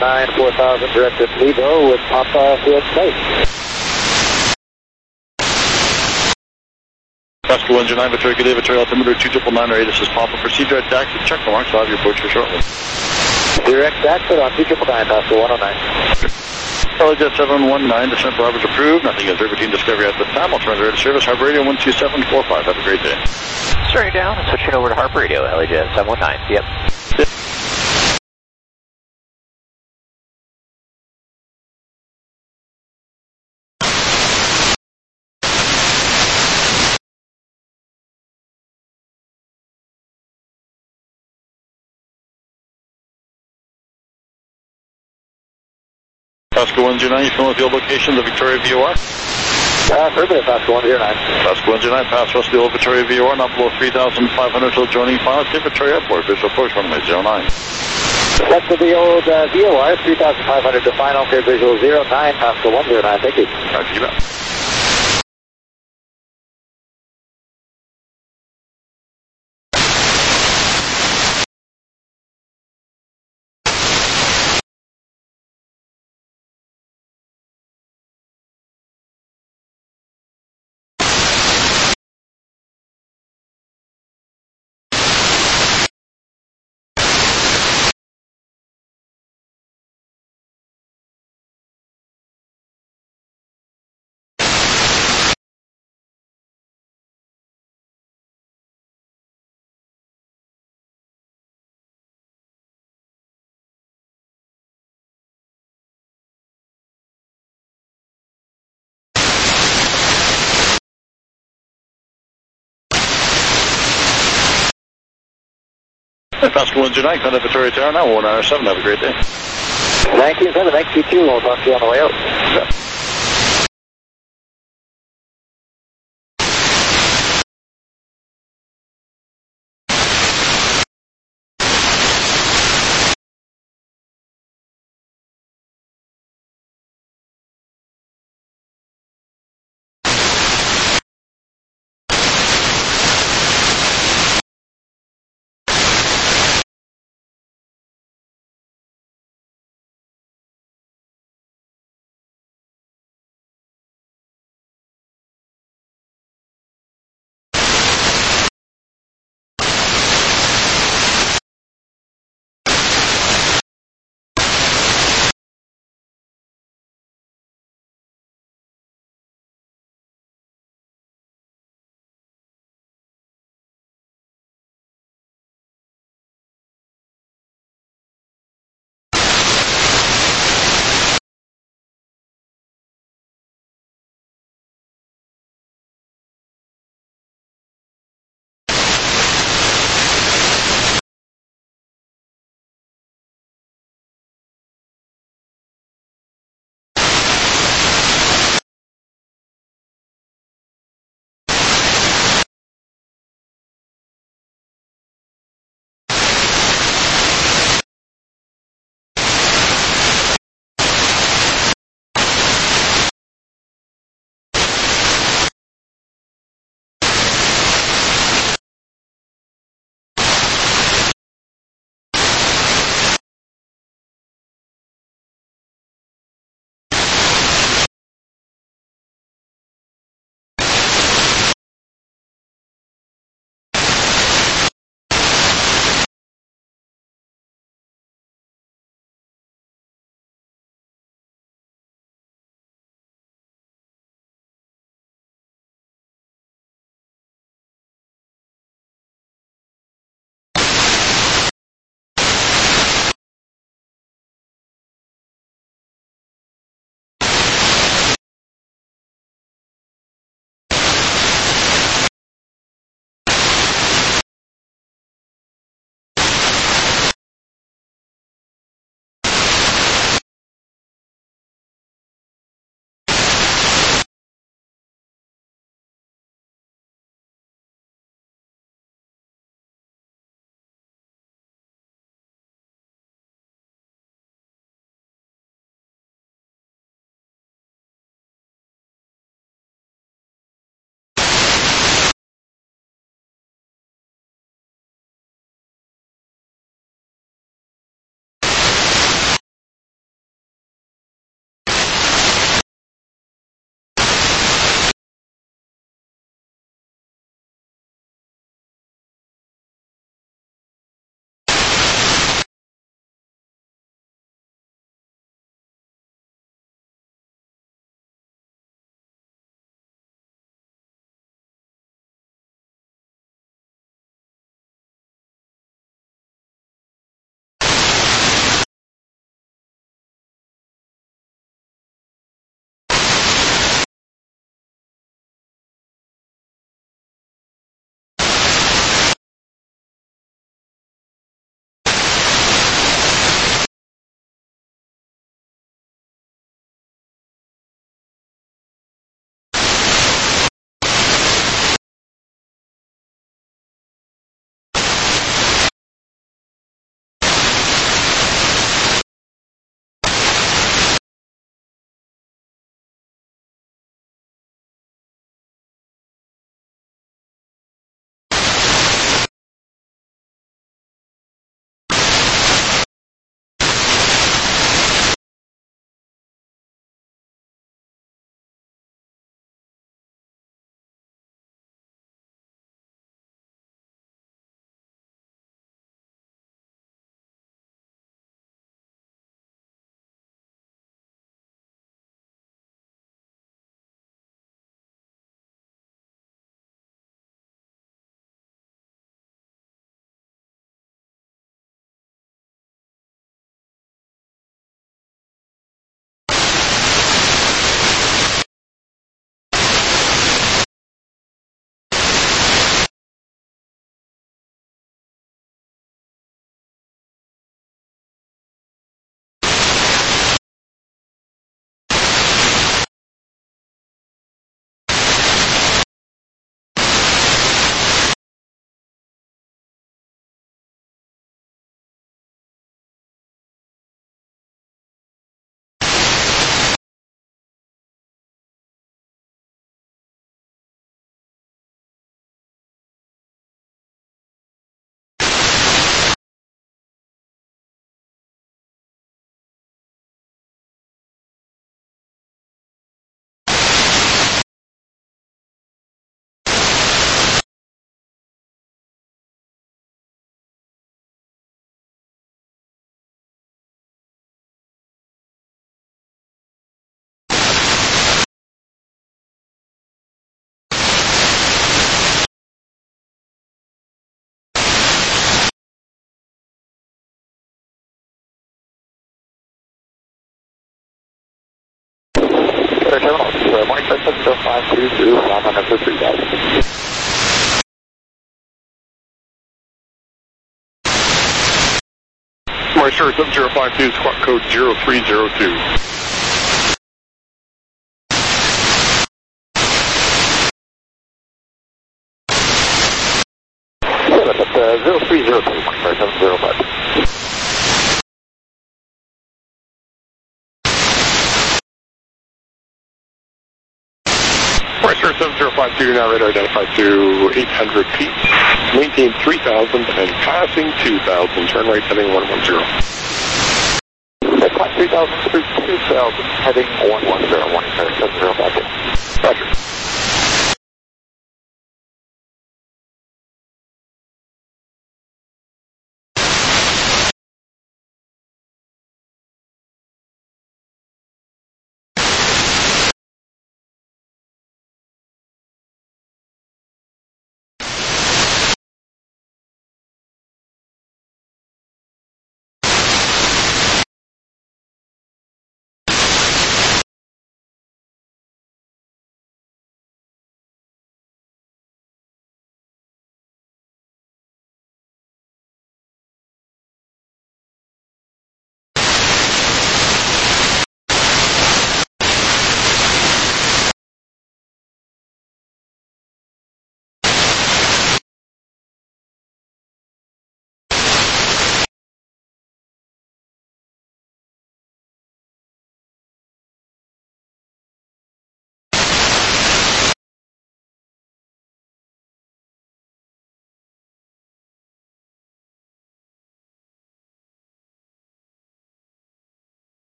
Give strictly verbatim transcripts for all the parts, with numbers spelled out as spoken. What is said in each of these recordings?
nine, four thousand, directed Levo with Papa Field Space. Pascal one zero nine, Victoria, good day, Victoria, altimeter two nine nine eight, this is Papa. Proceed direct taxi, check the marks, I'll have your approach here shortly. Direct exit on two nine nine, Pascal one oh nine. Helijet seven one nine, descent for Roberts approved, nothing is routine discovery at this time, I'll turn the radio service, Harbor Radio one two seven four five, have a great day. Starting down, switching over to Harbor Radio, Helijet seven one nine, yep. Yep. Pascal one zero nine, you familiar with the old location, the Victoria V O R? Uh, affirmative, Pascal one zero nine. Pascal one zero nine, pass west of the old Victoria V O R, not below three thousand five hundred till joining final, state Victoria Airport, visual approach runway zero nine. West of the old uh, V O R, three thousand five hundred to final, clear visual zero nine, Pascal one zero nine, thank you. All right, you bet. Pascal one zero nine, contact Victoria Tower now, one nine seven, have a great day. nineteen seven, thank you too, we'll talk to you on the way out. Yeah. Weather Terminal, uh, morning seven seven zero five two through Lima number three thousand. Morning Star seven zero five two, squawk code zero three zero two. Uh, zero three zero two, morning Star seven zero five. Star seven zero five two, now radar identified to eight hundred feet, maintain three thousand and passing two thousand, turn right heading one one zero. Climb three thousand through two thousand, heading one one zero, morning Star seven zero five two. Roger.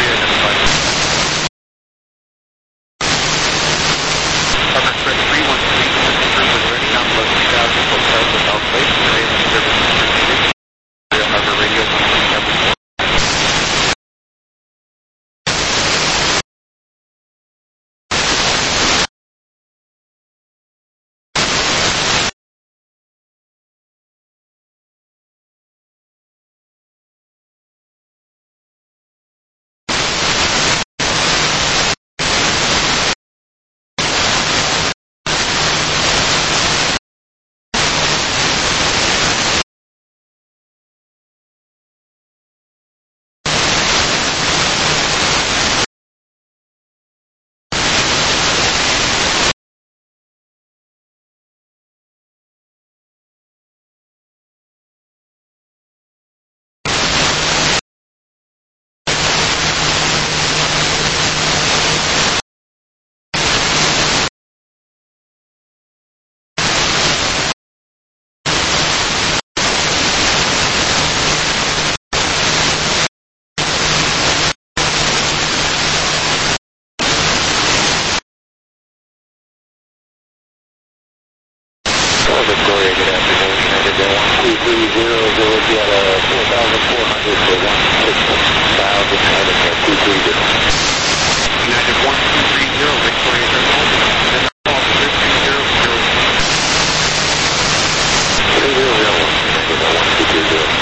three one Roger for one six thousand, heading at two three zero. United one two three zero, Victoria Terminal, and call three three zero zero. three zero zero one, United one two three zero.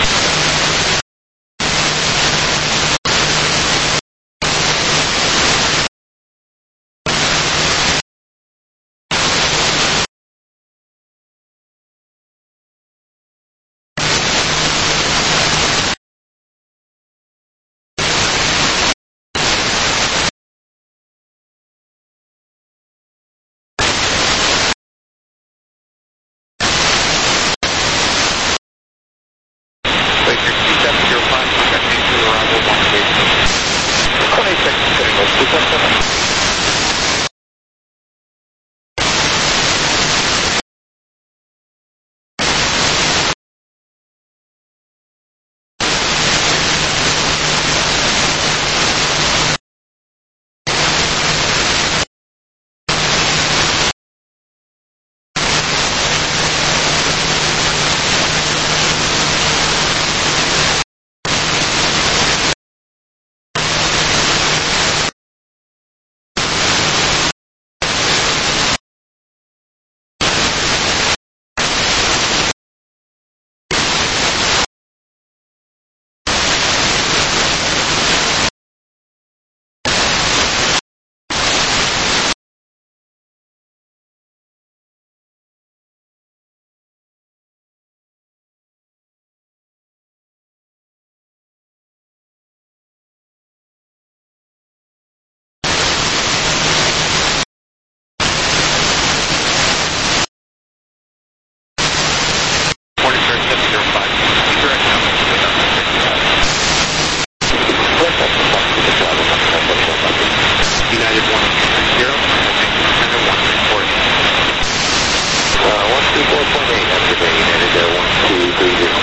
Baker two seven zero five, contact me to arrival one eight. twenty-six, critical, two seven. United one two zero, and one report. Uh, one two four point eight, after the United uh, one two three zero.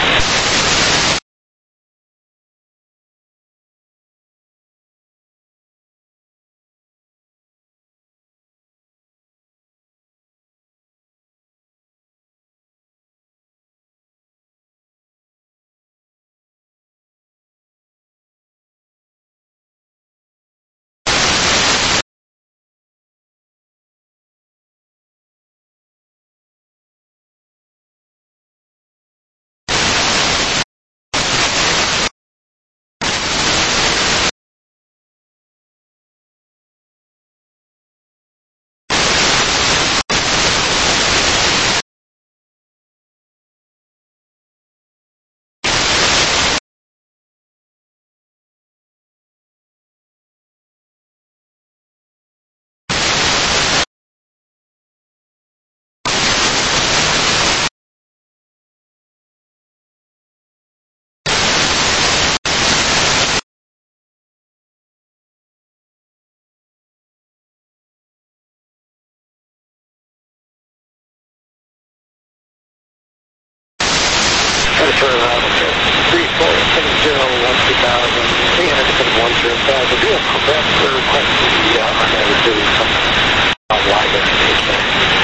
Turn around again. three four seven zero one two thousand, three hundred one zero thousand. Do a compressor request to the uh, Armada to some live information.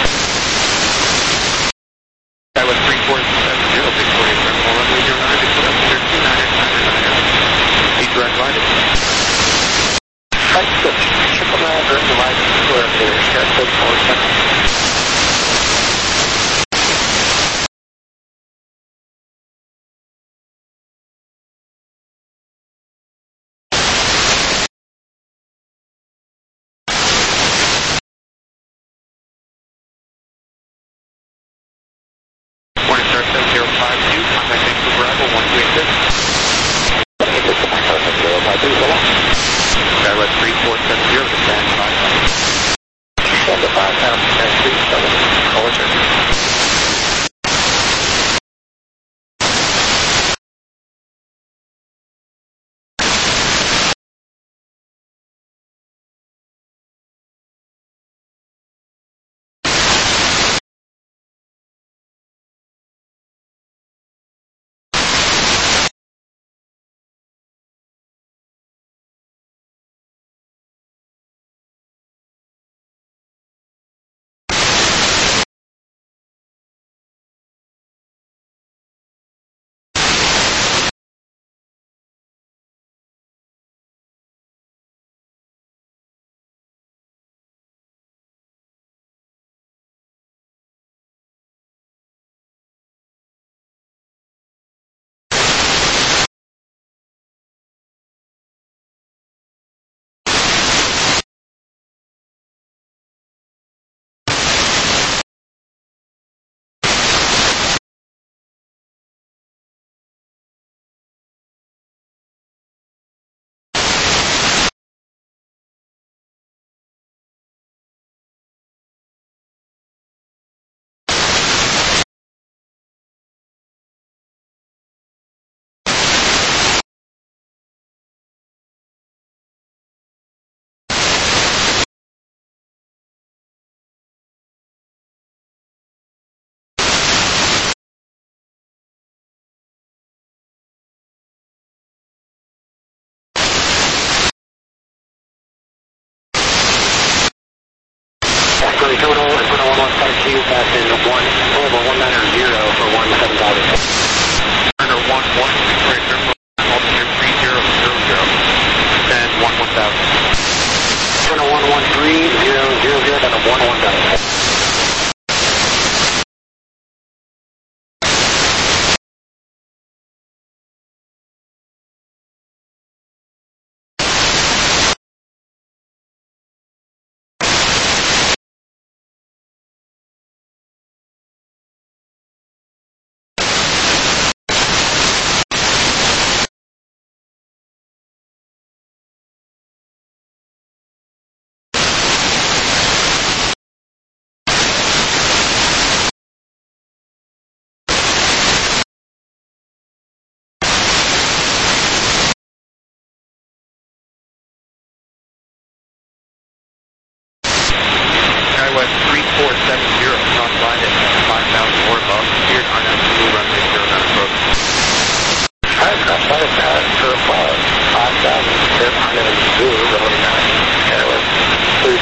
That was three four seven zero, Victoria Terminal, runway zero nine, Victoria under two nine nine nine. Eight direct line. Right switch. Triple nine during the live square there. Share code four seven.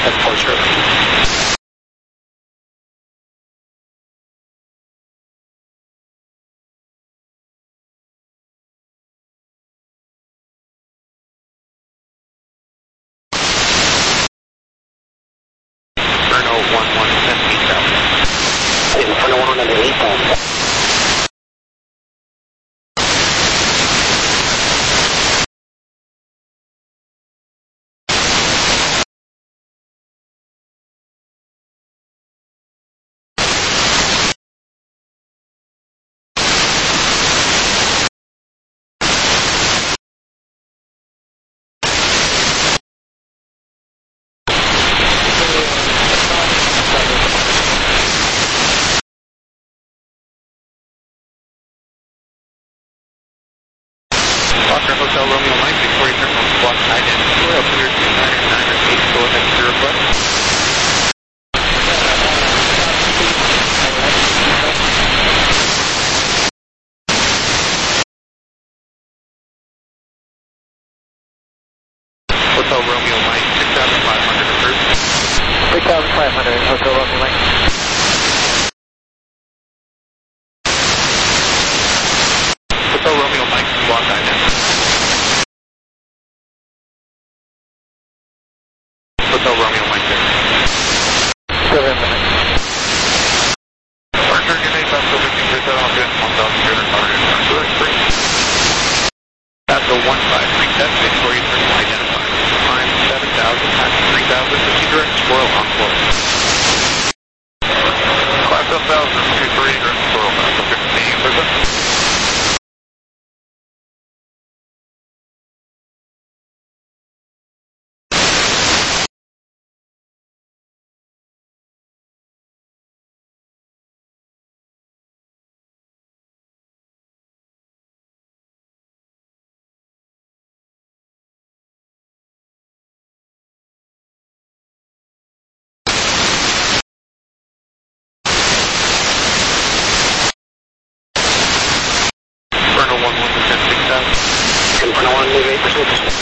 ten four zero. Inferno one one eight thousand. Foster Hotel Romeo Mike, Victoria Terminal, Squawk Identity, Royal Clear two nine nine eight, go ahead with your request. Hotel Romeo Mike, six thousand five hundred approved. six thousand five hundred, Hotel Romeo Mike. Hotel Romeo Mike, Squawk Identity. Hotel Romeo Mike there. Still in minutes. Partner, your name, that's the wicked good, that all good, one thousand two hundred power in front, so that's great. That's a one five three seven, Victoria Terminal identified. Time seven thousand, time three thousand, fifty direct squirrel on floor. Class one thousand, two three, direct squirrel, that's a fifteen, prison. Inferno one one percent, six thousand. Inferno one, move eight percent.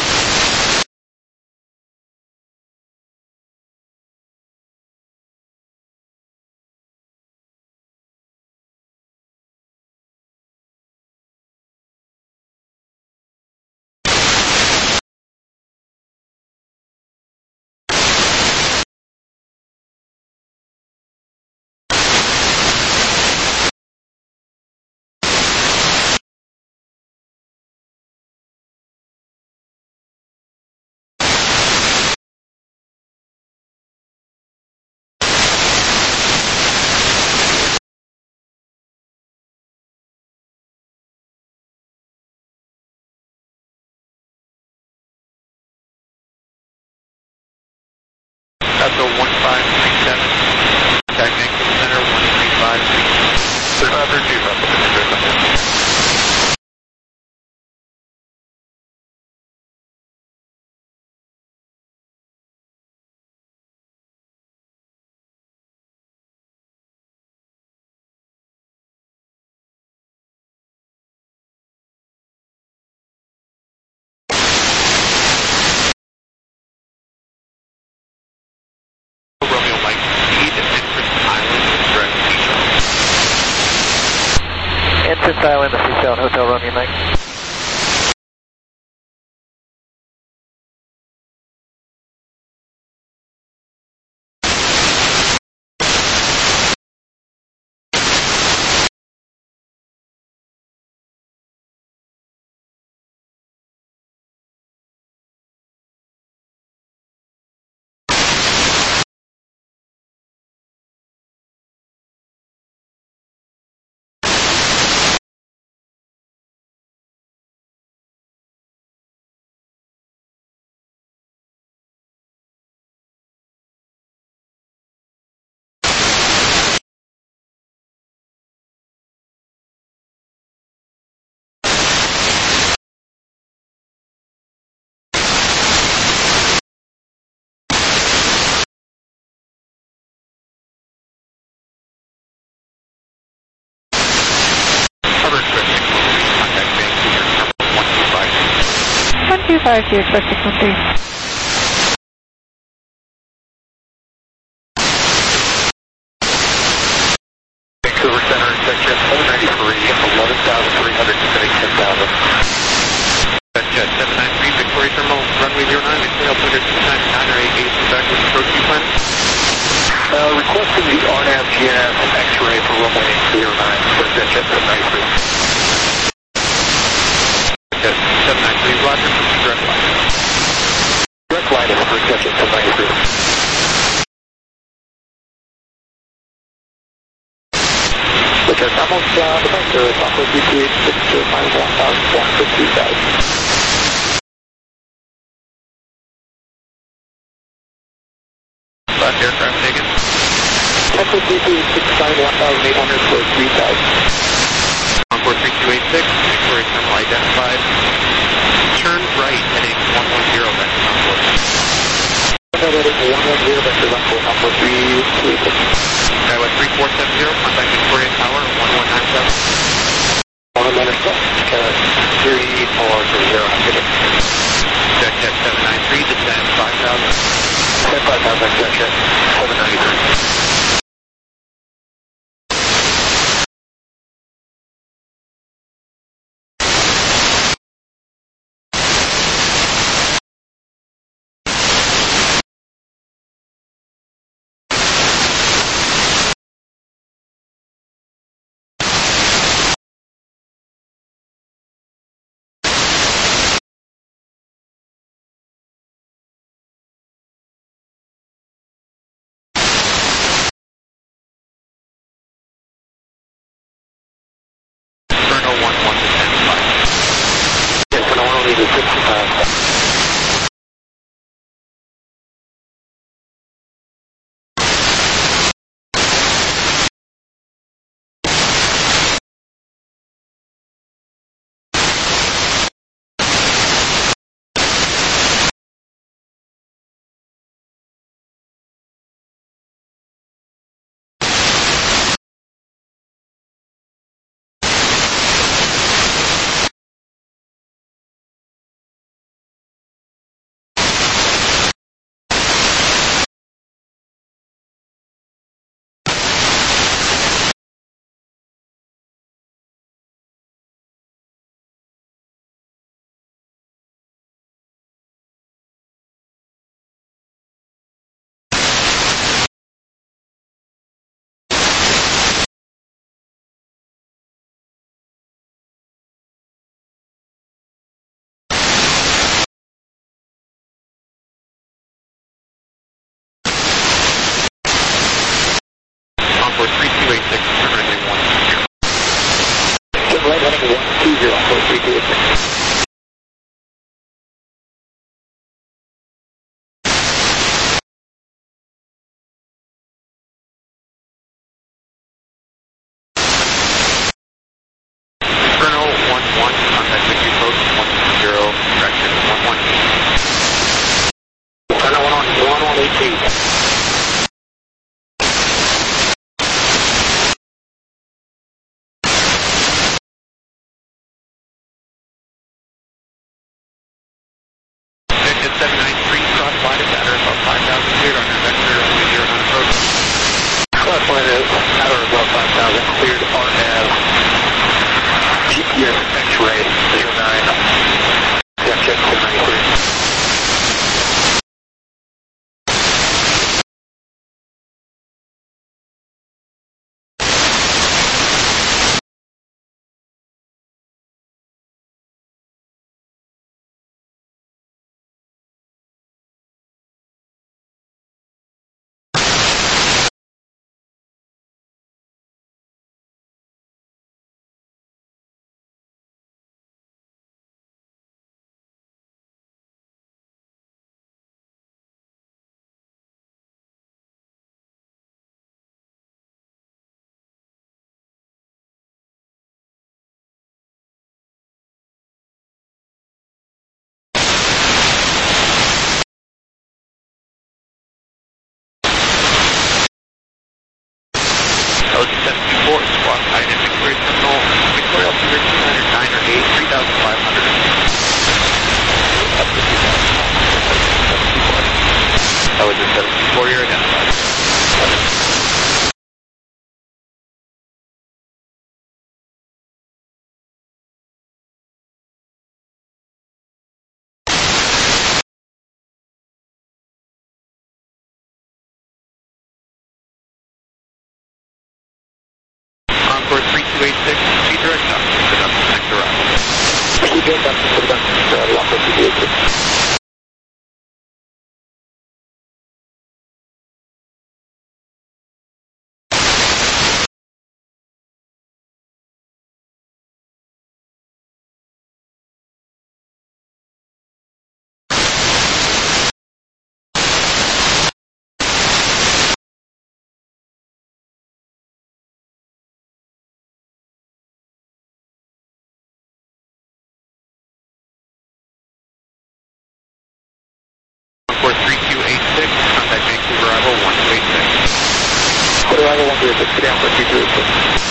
That's a one five three seven. Contact Vancouver Center, one three five three. Third other two, that's what they're doing. Romeo Mike, speed, Entrance Island, direct Seashell. Entrance Island, the Seashell, Hotel Romeo Mike. one two five, do you expect six one three? Okay, seven nine three, Roger, direct line. Direct line is for Ketchup seven ninety-three. Which are almost uh, the best service off of B P eight six to minus one thousand one for two thousand. Last aircraft taken. Template B P eight six nine one thousand eight hundred for three thousand. Encore three two eight six, Victoria Terminal identified. Turn right heading one one zero back to Concord. Heading one one zero back to Concord, number three two eight six. Skywest three four seven zero, contact Victoria Tower one one nine seven. One minute left, three four zero. Jet Jet seven nine three, descend five thousand. Descend five thousand, Jet Jet seven ninety-three. three two eight six, turn right heading one two zero. Turn right heading one two zero for three two eight six. seven nine three, cross line is at or above five thousand feet on your vector only zero nine approach. Cross line is at or above five thousand, cleared R N A V. G P S X-ray zero nine. Jet Jet seven ninety-three. L G seven two four, squawk height at Victoria Terminal, Victoria altitude two hundred nine or eight, three thousand five hundred. Up to two thousand five hundred. L G seven two four, you're identified. Encore three two eight six, proceed direct up, production next arrival. good, that's the best uh, local T D A. four three two eight six, contact Vancouver arrival one two eight six. Quarter arrival one two eight six, down for two two eight six.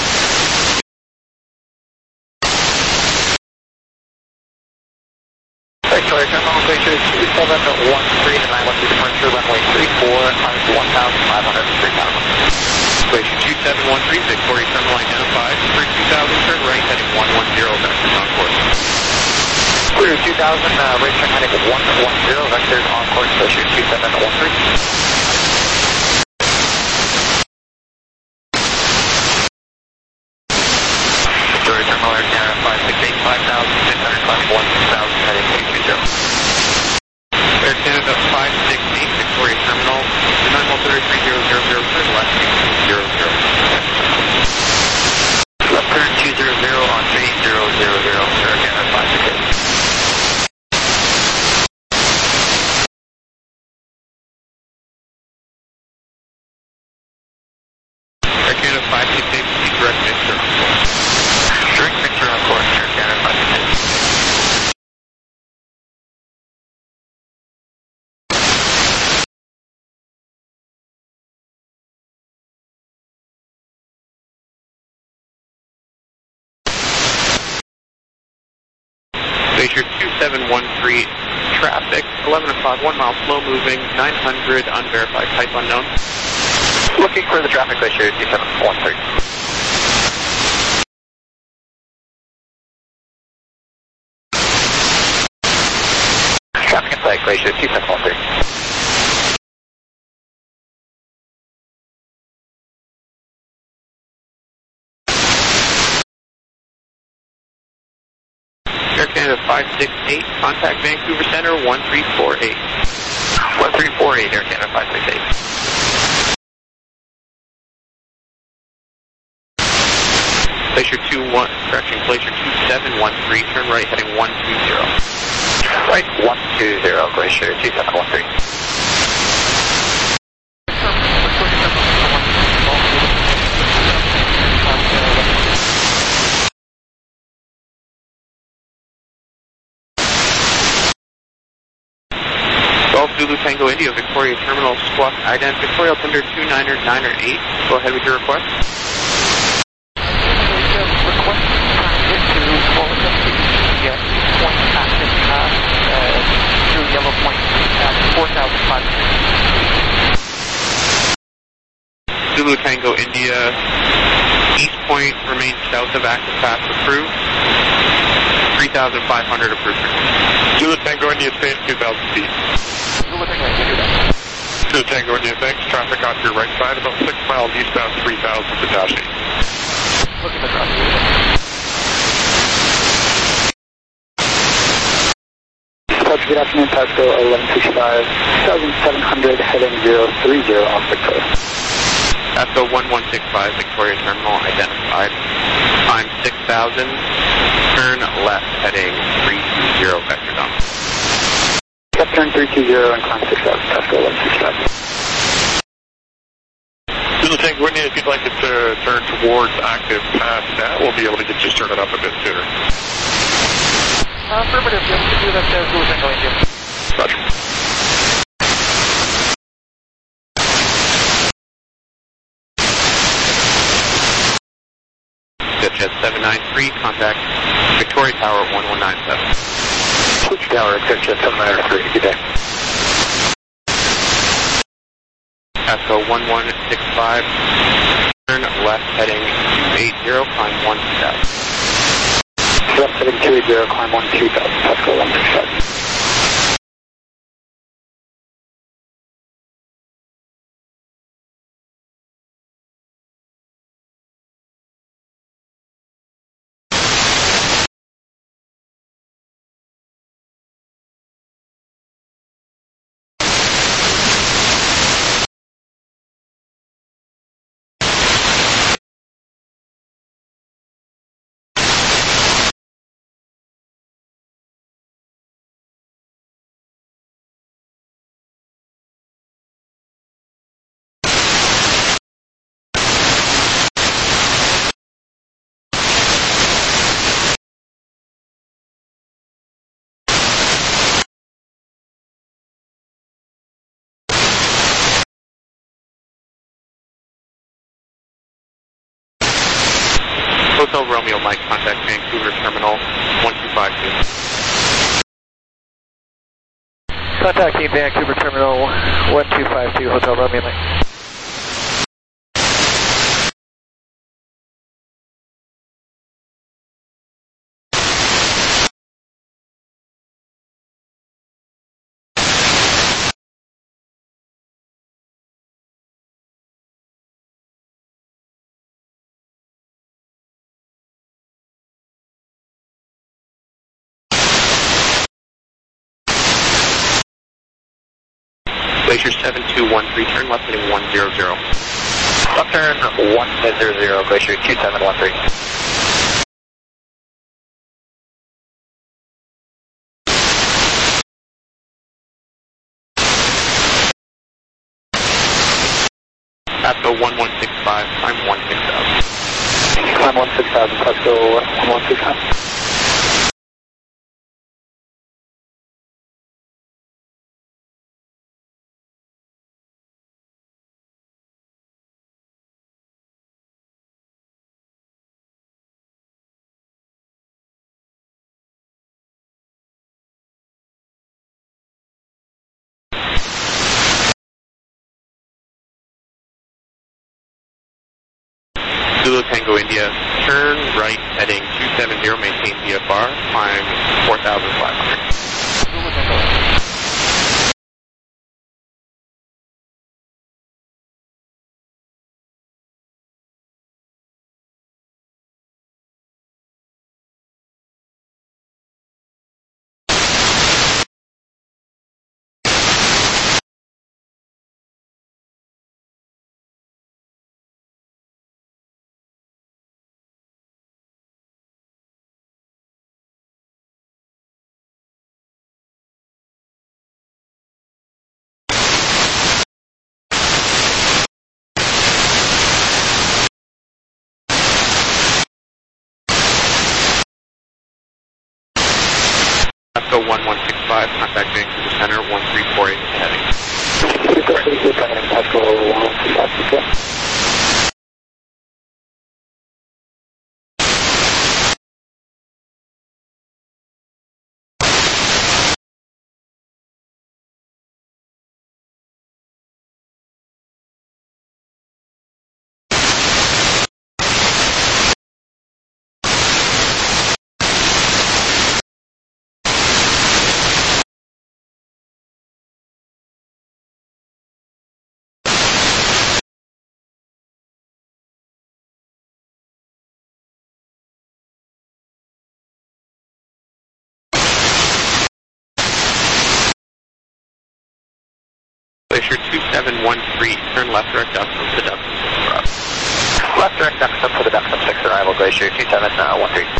Victoria Terminal, Glacier two seven one three to nine one two departure, runway three four, times one thousand five hundred, three thousand. Glacier two seven one three, Victoria Terminal identified, for two thousand, turn right, heading one one zero, vectors on course. Clear two thousand, uh, right turn heading one one zero, vectors on course, Glacier two seven one three. Victoria Terminal, Air Canada five six eight, five thousand, six hundred, climbing one thousand, heading eight two zero. Air Canada five six eight, Victoria Terminal, nine one three three zero zero zero, turn left, zero zero. Left turn two zero zero on three zero zero zero, Air Canada five six eight. Air Canada five six eight, proceed direct mixer on course. Direct mixer on course, Air Canada five six eight. Glacier two seven one three, traffic, eleven o'clock, one mile, slow moving, nine hundred, unverified, type unknown. Looking for the traffic, Glacier two seven one three. Traffic in sight, Glacier two seven one three. Air Canada five six eight, contact Vancouver Center one three four eight. one three four eight, Air Canada five six eight. Glacier two one, correction, Glacier two seven one three, turn right, heading one two zero. Right, one two zero, Glacier two seven one three. Golf Zulu Tango India, Victoria Terminal, Squawk Ident, Victoria Altimeter two niner niner eight. Go ahead with your request. Request transit to Fullerton, yes, point active path uh, through Yellow Point at four thousand five hundred. Zulu Tango India, East Point remains south of active path approved. three thousand five hundred approved. Zulu Tango India, stay at two thousand feet. Zulu Tango India. Zulu Tango India, thanks. Traffic off your right side, about six miles eastbound, three thousand to dash eight. Looking across. Touch, good afternoon, Pasco eleven sixty-five, seven hundred, heading zero three zero on Victoria. Pasco one one six five, Victoria Terminal identified. Time six thousand, turn left, heading three two zero, vectors on. Left turn three two zero and climb six thousand, Pasco eleven sixty-five. Zulu Tango India, if you'd like it to turn towards active path now, we'll be able to get you started up a bit sooner. Uh, affirmative, yes, to do that, uh, Zulu Tango India. Roger. Jet seven nine three, contact Victoria Tower one one nine seven. Switch Tower, Jet seven nine three, good day. Pasco one one six five, turn left, heading two eight zero, climb one two thousand. Left heading two eight zero, climb one two thousand, Pasco eleven sixty-five. Hotel Romeo Mike, contact Vancouver Terminal one two five two. Contacting Vancouver Terminal one two five two, Hotel Romeo Mike. Glacier seven two one three, turn left heading one zero zero. Left turn one zero zero, Glacier two seven one three. Pasco one one six five, climb one six thousand. Climb one six thousand, Pasco one one six five. Zulu Tango India, turn right heading two seven zero, maintain V F R, climb four thousand five hundred. Zulu Tango. Pasco one one six five, contact Vancouver Center one three four eight heading. Pasco one one six five. Glacier two seven one three, turn left direct up to the Duxton six arrival. Left direct Duxton for the Duxton six arrival, Glacier two seven one three.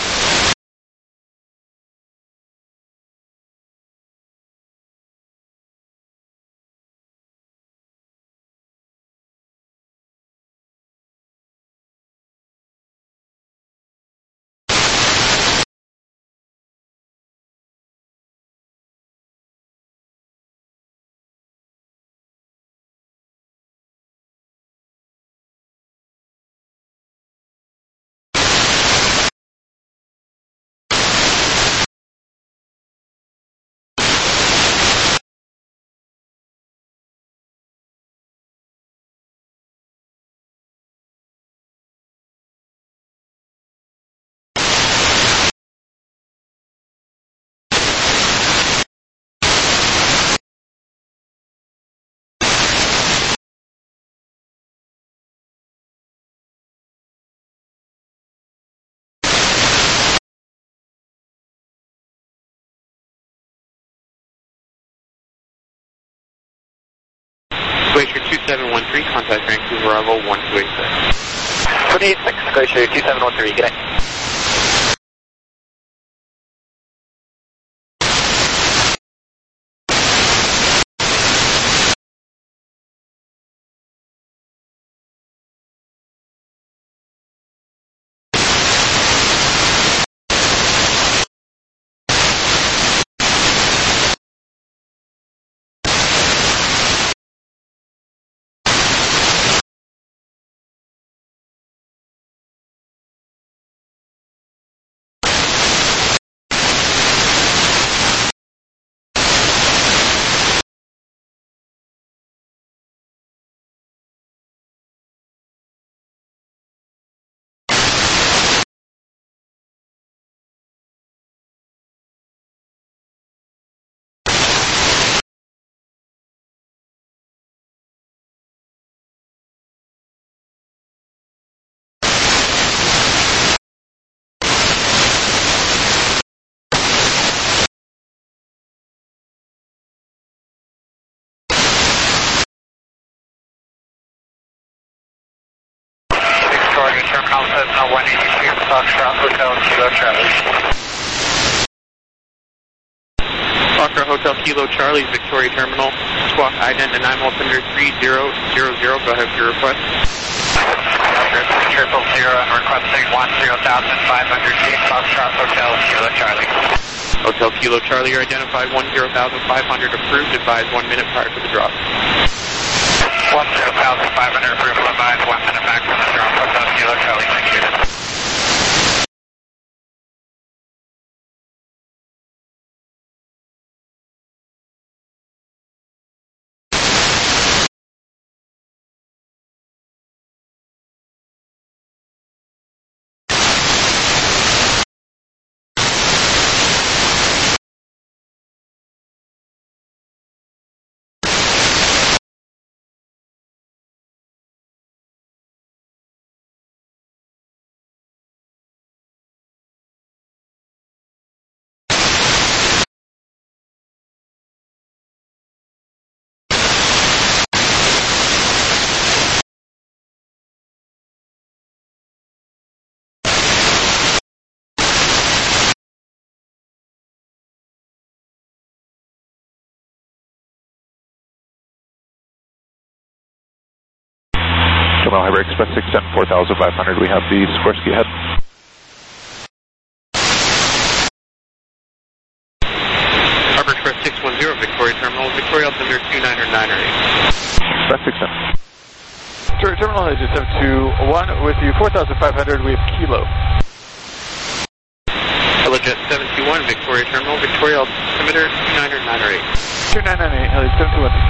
Glacier two seven one three, contact Vancouver arrival one two eight six. one two eight six, Glacier two seven one three, good night. Terminal one eighty-two, Foxtrot Hotel, Kilo Charlie. Foxtrot Hotel, Kilo Charlie, Victoria Terminal, squawk ident and nine altimeter three zero zero zero. Go ahead with your request. Triple zero and requesting one zero thousand five hundred feet, Foxtrot Hotel, Kilo Charlie. Hotel Kilo Charlie, you're identified one zero thousand five hundred approved, advised one minute prior to the drop. one zero thousand five hundred approved, advised one minute back from the drop, Hotel Kilo Charlie, thank you. Terminal Hybrid Express six ten, four thousand five hundred, we have the Sikorsky ahead. Harbor Express six one zero, Victoria Terminal, Victoria altimeter two nine nine eight. Express six ten. Victoria Terminal, Agent seven two one, with you four thousand five hundred, we have Kilo. Helijet seven two one, Victoria Terminal, Victoria altimeter two nine nine eight. two nine nine eight, Helijet seven two one.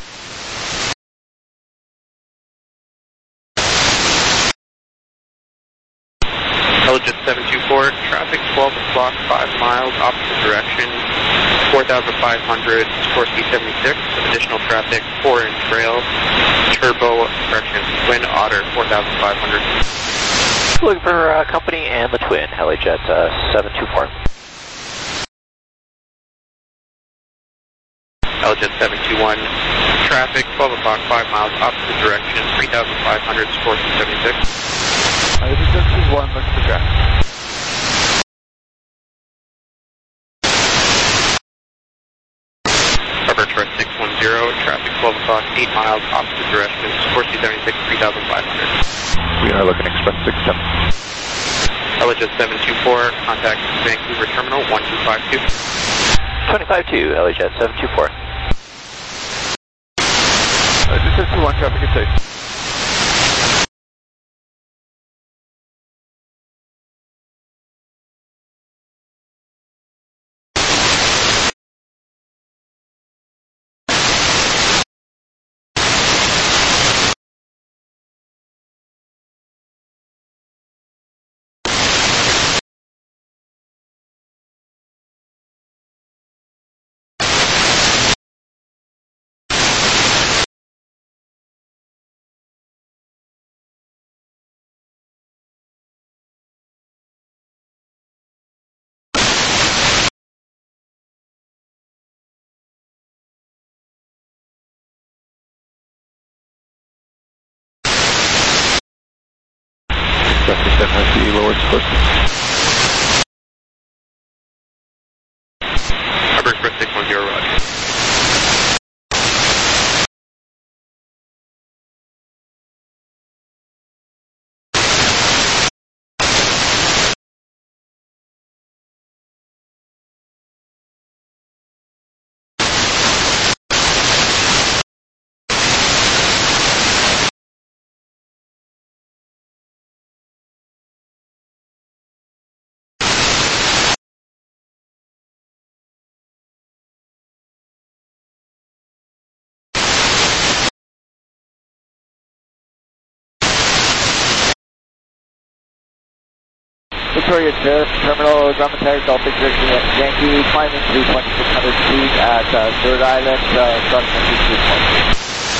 Helijet seven two four, traffic twelve o'clock, five miles, opposite direction, four thousand five hundred, Sikorsky seventy-six, additional traffic, four inch rail, turbo, correction, Twin Otter, four thousand five hundred. Looking for uh, company and the Twin, Helijet uh, seven two four. Helijet seven two one, traffic, twelve o'clock, five miles, opposite direction, three thousand five hundred, Sikorsky seventy-six. Agent seven two one, looks for traffic. Harbor Express six one zero, traffic twelve o'clock, eight miles, opposite direction, Sikorsky seventy-six, three thousand five hundred. We are looking Express six ten. Helijet seven two four, contact Vancouver Terminal one two five two. twenty-five two, Helijet seven two four. Agent seven two one, traffic is safe. Express six ten has the lower Sikorsky. Harbor Express six one zero, Roger. Victoria Terminal, ground tag, Delta Victor Yankee, climbing to twenty-six hundred feet at uh, Third Island, uh, cross country two point.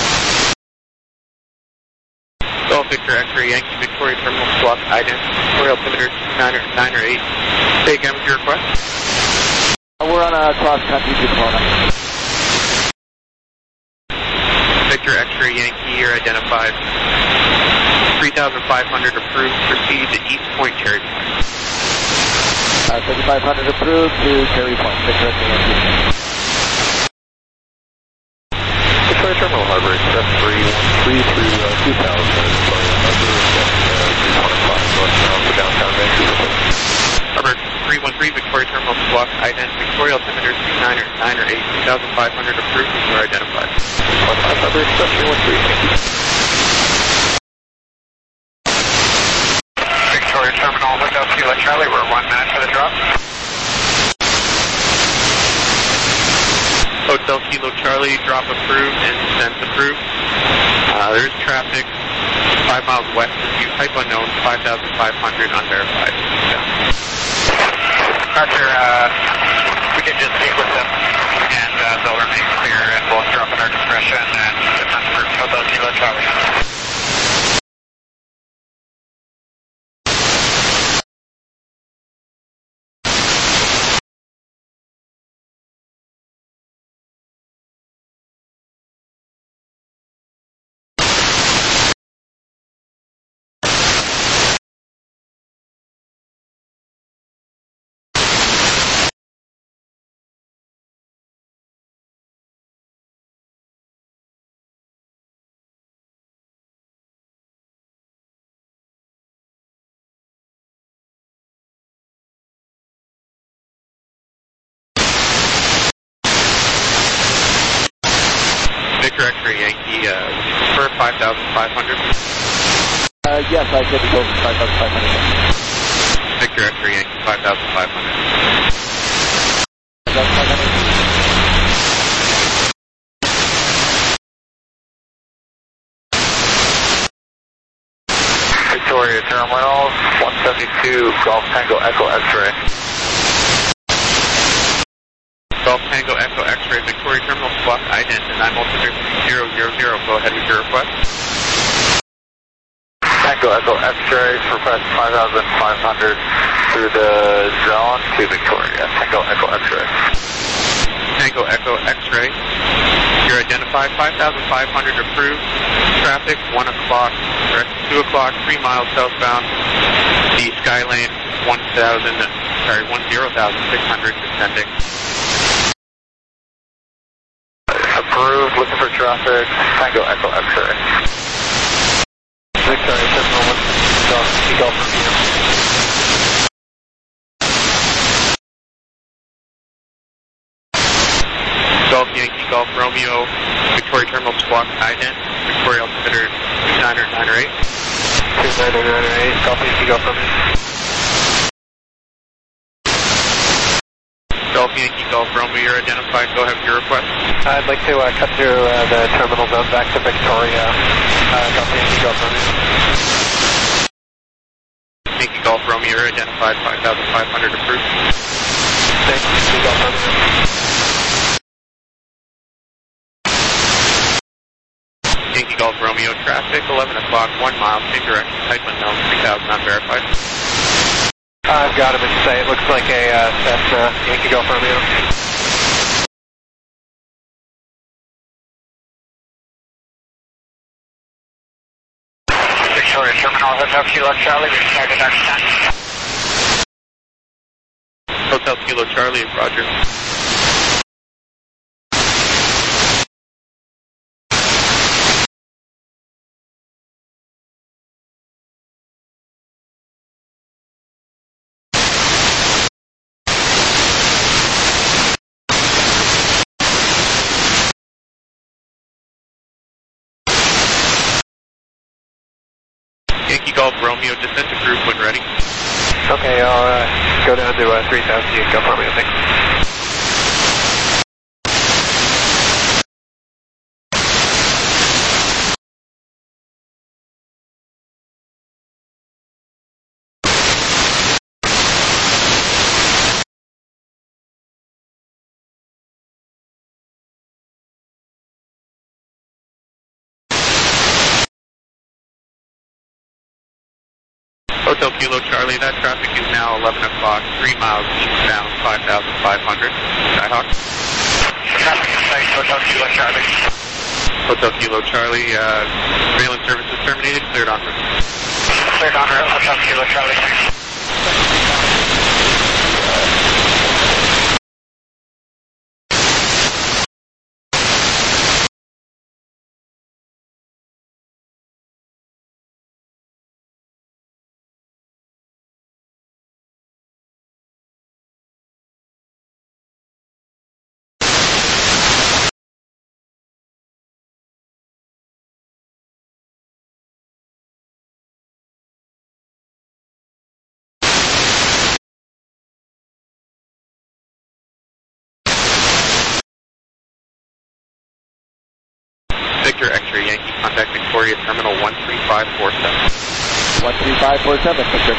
Golf Victor X-ray Yankee, Victoria Terminal, squawk ident, Victoria altimeter two nine nine eight. Say again with your request. Uh, we're on a cross country to Kona. Victor X-ray Yankee, you're identified. three thousand five hundred approved, proceed to East Point, Cherry Point. Uh, thirty-five hundred approved to Cherry Point. Victor at the Yankee. Victoria Terminal Harbor Express three one three through uh, two thousand, Victoria Harbor Express uh, three twenty-five northbound for downtown Vancouver. Harbor three one three, Victoria Terminal Squawk, ident Victoria altimeter two nine or nine or eight, two thousand five hundred approved, you are identified. twenty-five Harbor Express three one three, thank you. Victoria Terminal, Hotel Kilo Charlie, we're one minute for the drop. Hotel Kilo Charlie, drop approved and descent approved. Uh, there's traffic five miles west of you, type unknown, five thousand five hundred, unverified. Yeah. Roger, uh, we can just speak with them, and uh, they'll remain clear, and we'll drop at our discretion, and descent approved, Hotel Kilo Charlie. Victor X-ray Yankee, uh, for five thousand five hundred. Uh, yes, I said to go for five thousand five hundred. Victor X-ray Yankee, five thousand five hundred. Victoria Terminal, one seventy-two, Golf Tango Echo X-ray. Golf Tango Echo X-ray, Victoria Terminal Squawk, ident, and I'm altimeter zero zero zero. Go ahead with your request. Tango Echo X-ray, request five thousand five hundred through the zone to Victoria. Tango Echo X-ray. Tango Echo X-ray, you're identified, five thousand five hundred approved. Traffic, one o'clock, or two o'clock, three miles southbound. The Skylane, one thousand, sorry, one zero thousand six hundred descending. Approved, looking for traffic, Tango Echo X-ray. Victoria Terminal, Golf, Golf Romeo. Golf Yankee, Golf Romeo, Victoria Terminal Squawk, ident, Victoria altimeter two nine or nine or eight. two nine or nine or eight, Golf Yankee, Golf Romeo. Golf Yankee, Golf Romeo, you're identified. Go ahead with your request. I'd like to uh, cut through uh, the terminal zone back to Victoria. Uh, Golf Yankee, Golf Romeo. Yankee, Golf Romeo, you're identified. five thousand five hundred approved. Thanks, Yankee, Golf Romeo. Yankee, Golf Romeo, traffic, eleven o'clock, one mile, same direction, type unknown, three thousand unverified. I've got him in sight. Looks like a uh, Cessna, Yankee, Golf Romeo. Victoria Terminal, Hotel Kilo Charlie, we started our descent. Hotel Kilo Charlie, roger. Yankee Golf Romeo, descent approved when ready. Okay, I'll uh, go down to uh, three thousand Yankee Golf Romeo, thanks. Hotel Kilo Charlie, that traffic is now eleven o'clock, three miles eastbound, five thousand five hundred. Skyhawk. Traffic in sight, Hotel Kilo Charlie. Hotel Kilo Charlie, uh, surveillance services terminated, cleared en route. Cleared en route, Hotel Kilo Charlie, thanks. Victor X-ray Yankee, contact Victoria Terminal one three five four seven. one three five four seven, Victor.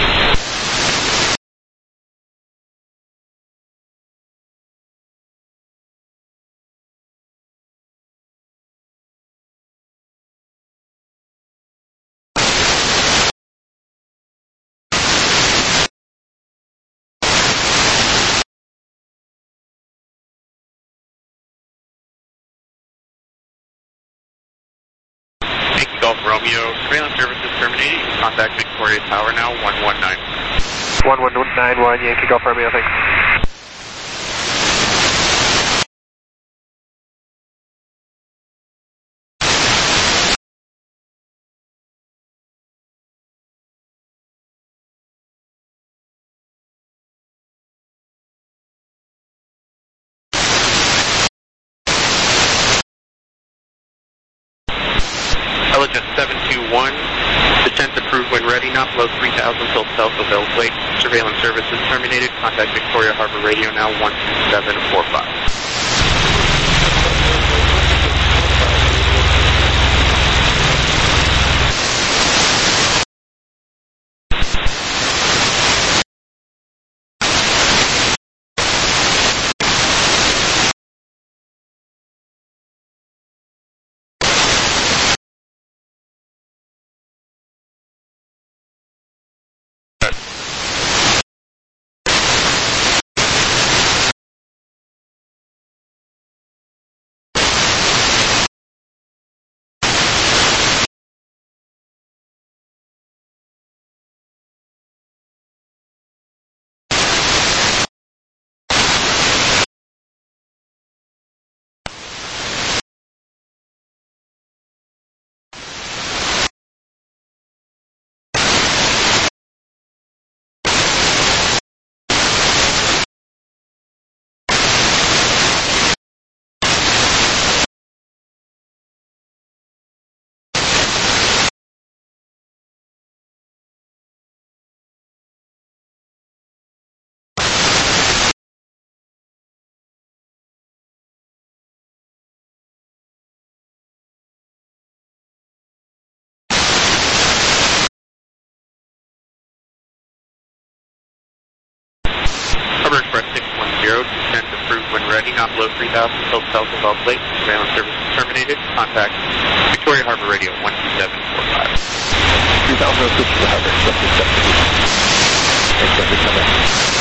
Yankee Golf Romeo, surveillance services terminated, contact Victoria Tower now, one one nine. one one nine one, Yankee Golf Romeo, thanks. L H S seven two one, descent approved when ready, not below three thousand till south of Elk Lake. Surveillance services terminated, contact Victoria Harbor Radio now, one two seven four five. Harbor Express six one zero, descent approved when ready, not below three thousand till south of Elk Lake. Surveillance services terminated, contact Victoria Harbor Radio, one two seven four five. three thousand, switch to the Harbor Express six seven. Thanks, Victor.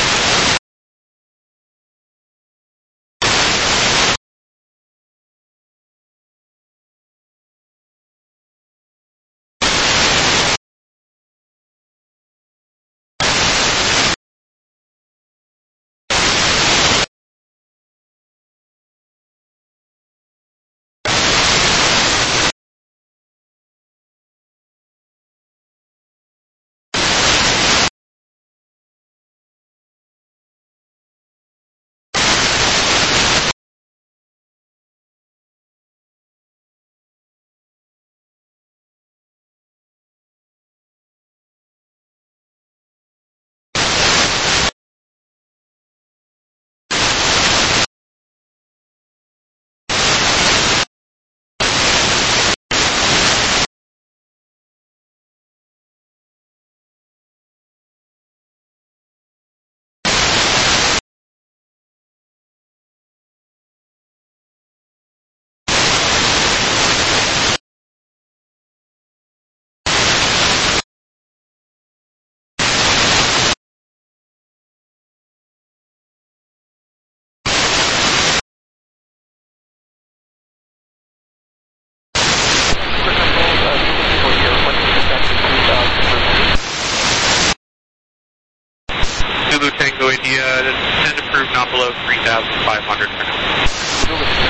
hundred for now.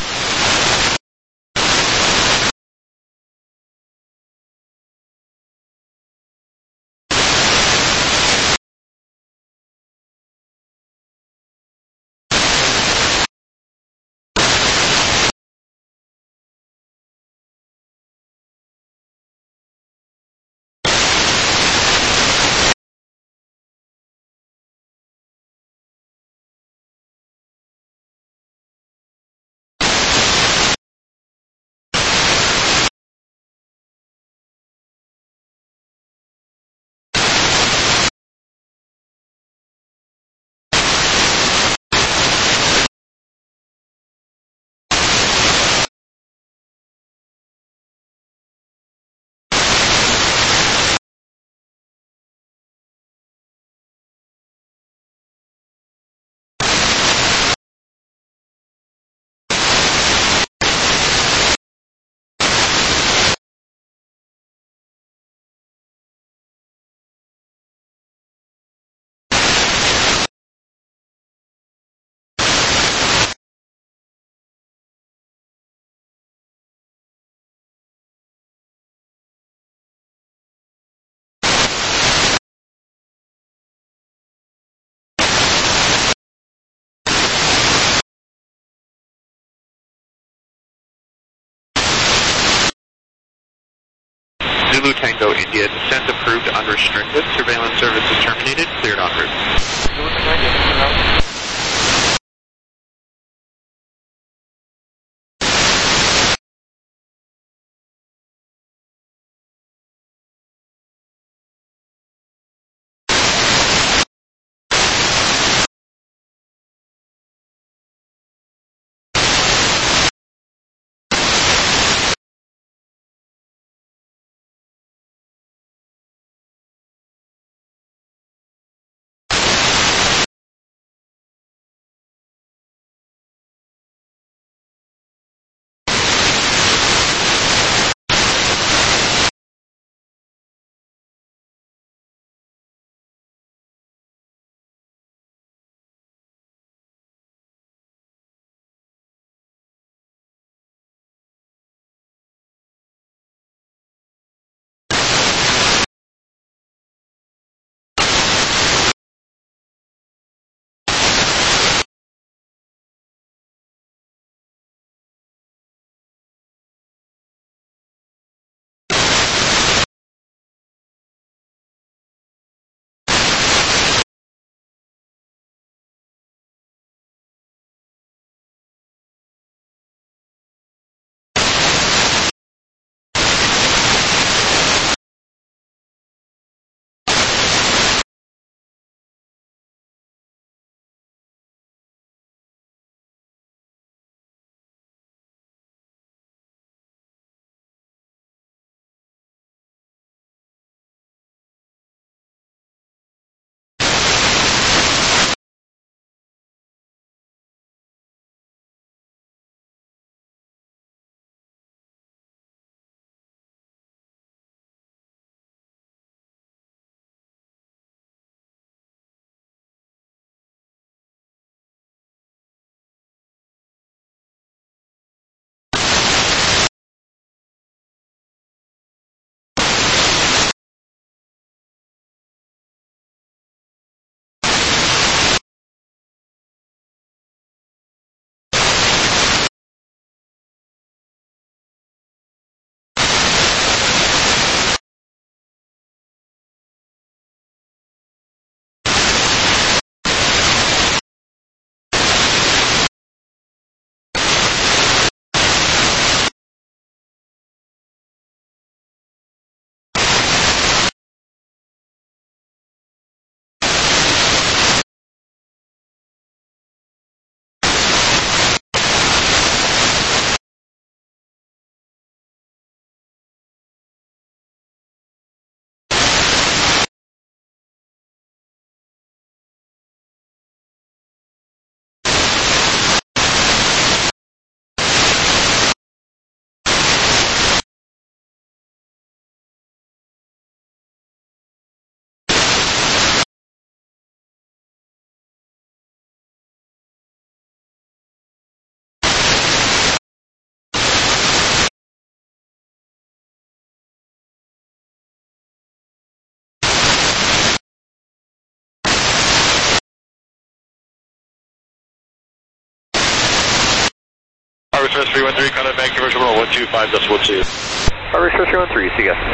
Zulu Tango India, descent approved unrestricted. Surveillance services terminated. Cleared en route. Zulu Tango India, descent out. Harvard Express three one three, contact Vancouver Terminal one two five decimal two. Harvard Express three one three, see ya.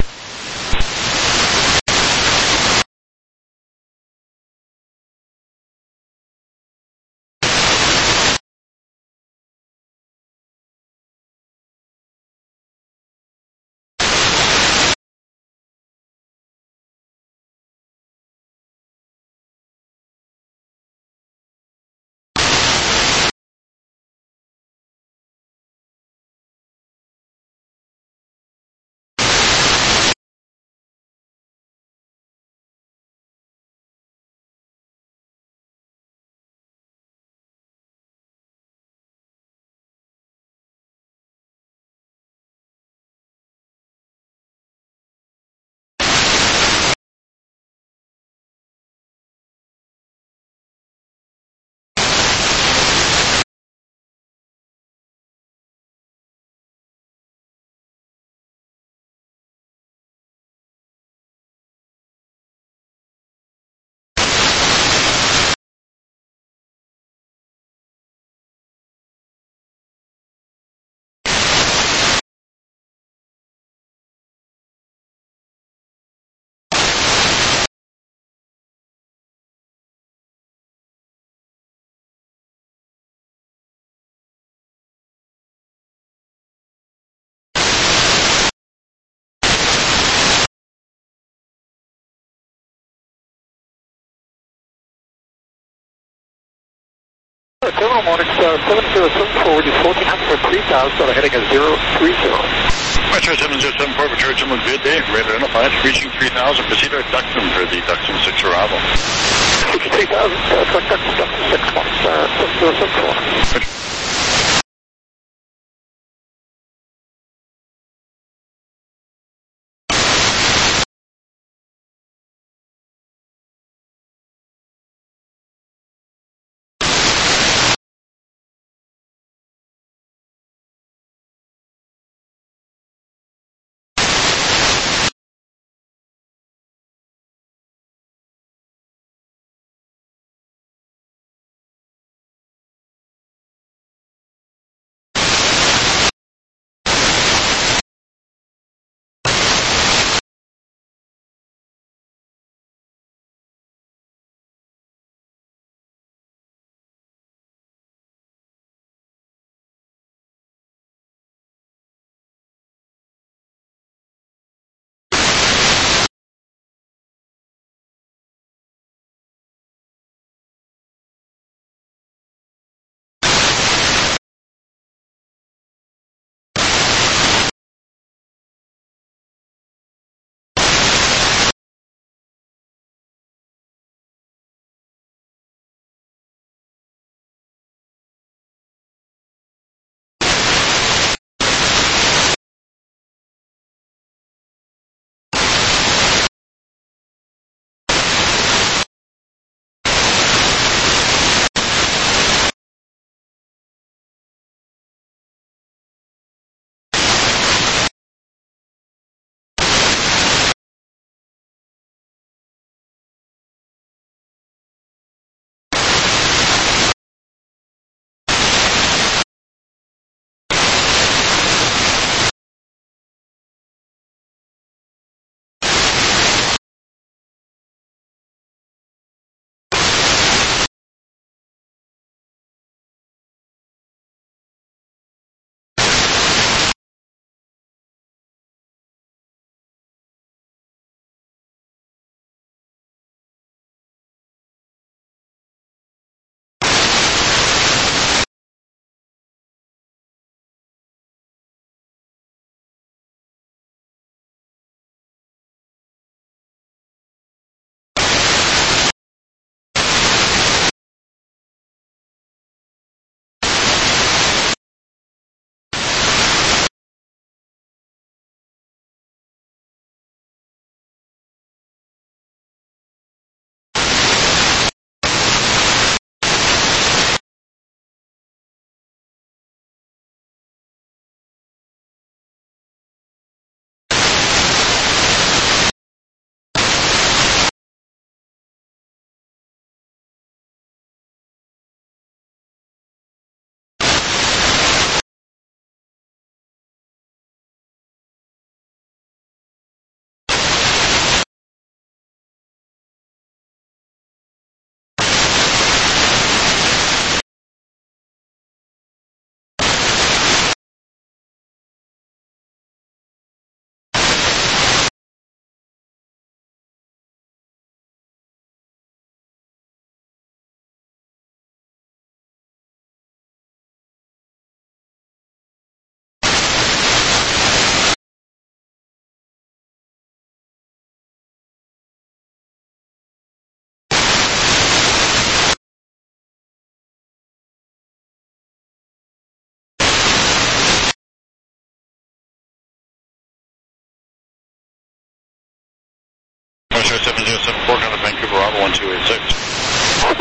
Terminal Monix uh, seven zero seven four, with fourteen hundred for three thousand, on a heading of zero three zero. Metro seven zero seven four, Metro Terminal, good day. Radar identified, reaching three thousand. Proceed to Duxton for the Duxton six arrival. three thousand, uh, Duxton six, Monix uh, seven zero seven four.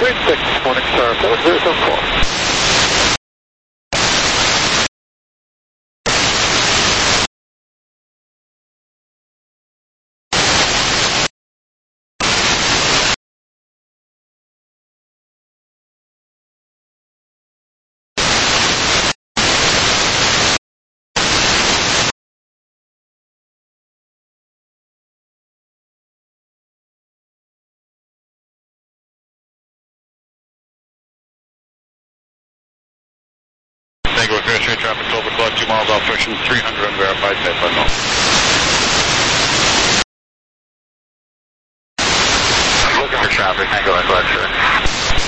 Grade six, Morning Star seven zero seven four. Tango Fair Street traffic, twelve o'clock, two miles off direction, three hundred unverified, type unknown. I'm looking for traffic, Tango Echo X-ray.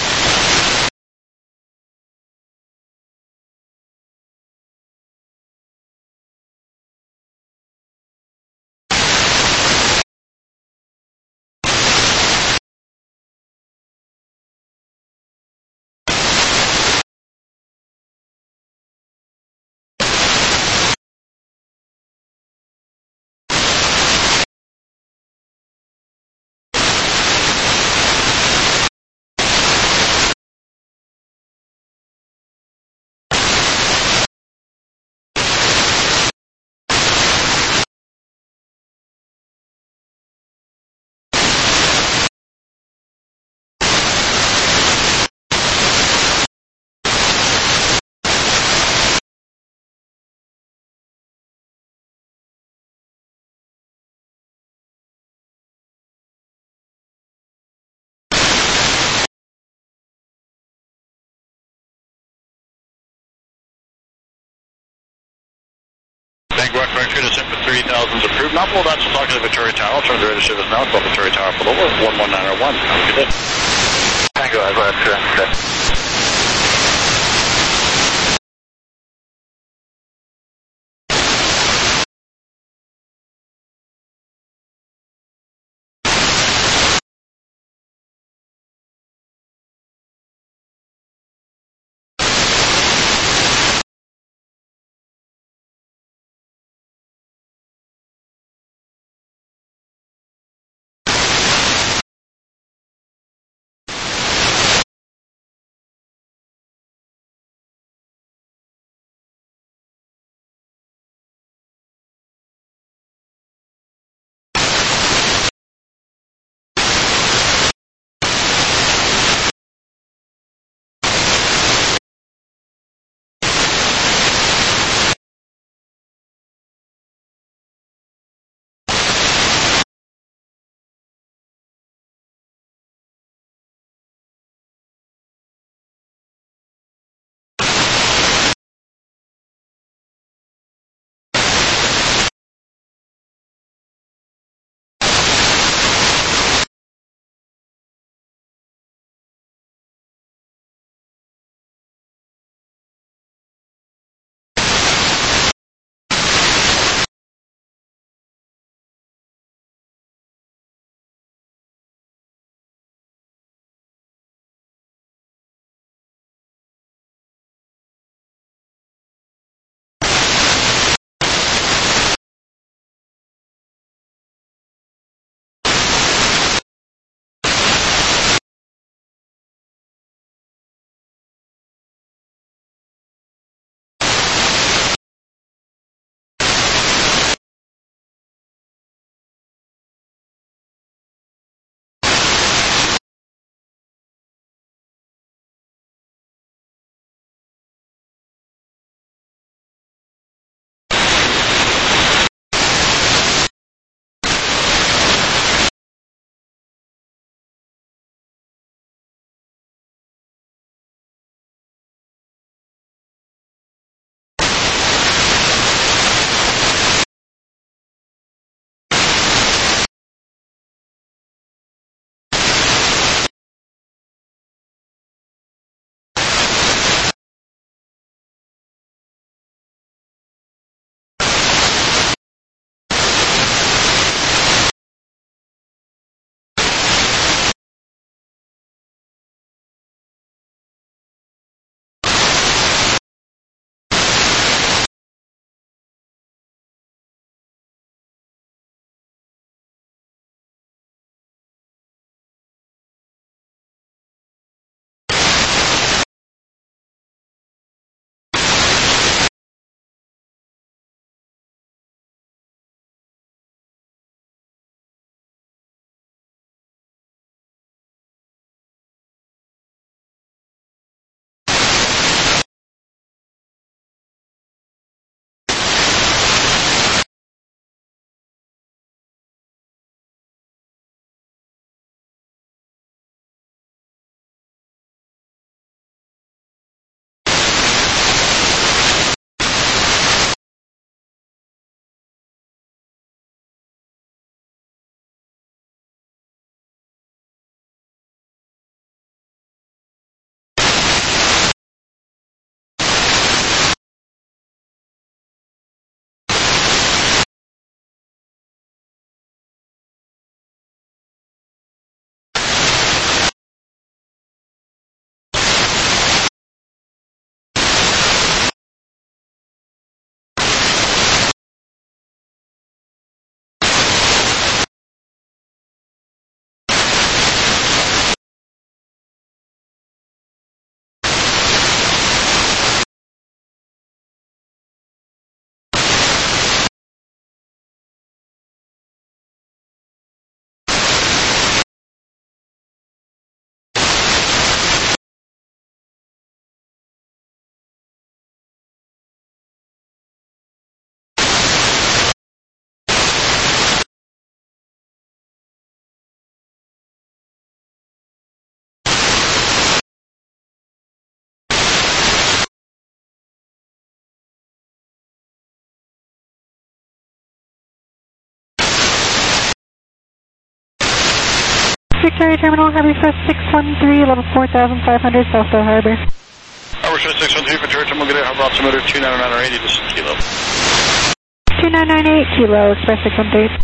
Tango Echo X-ray, descent for three thousand is approved. Not below that, so talk to the Victoria Tower. I'll turn the radar service now. It's about Victoria Tower below, one one nine oh one. Have a good day. Tango Echo X-ray. Victoria Terminal, Harbour Express six one three, level four thousand five hundred, Southwell Harbor. Harbour Express six one three, Victoria Terminal, good day, Harbour altimeter two nine nine eight, this is Kilo. two nine nine eight, Kilo, Express six one three.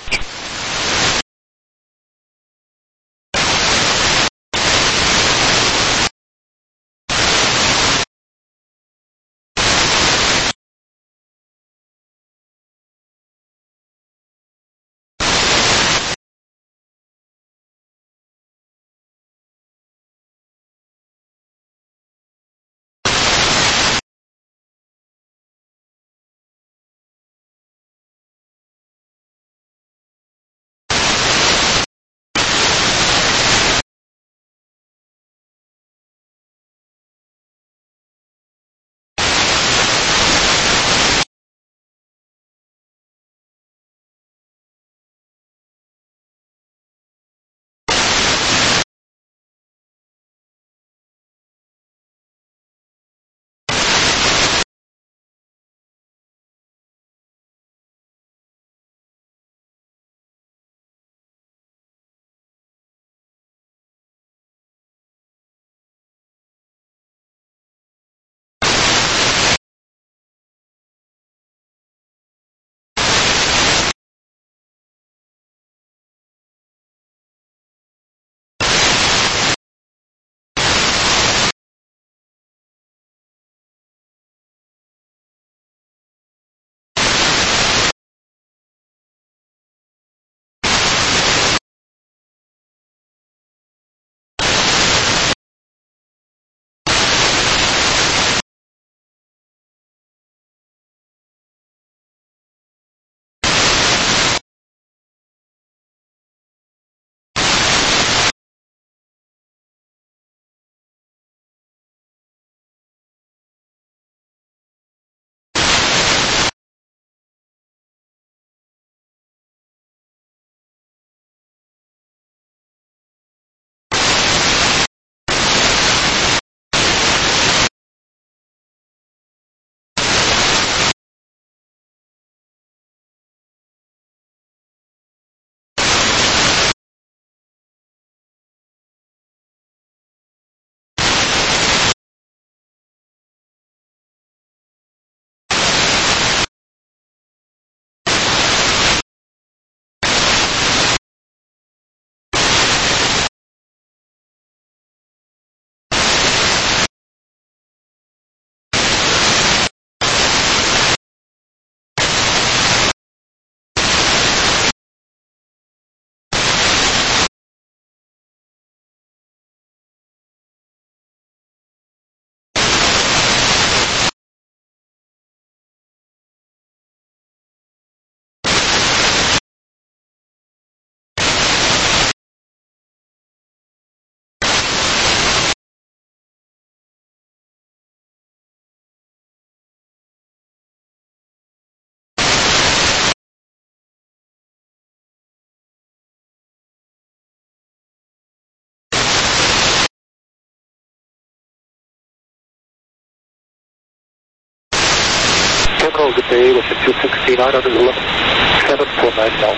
Terminal, good day, with the two sixty-nine under the limit, seven four nine now.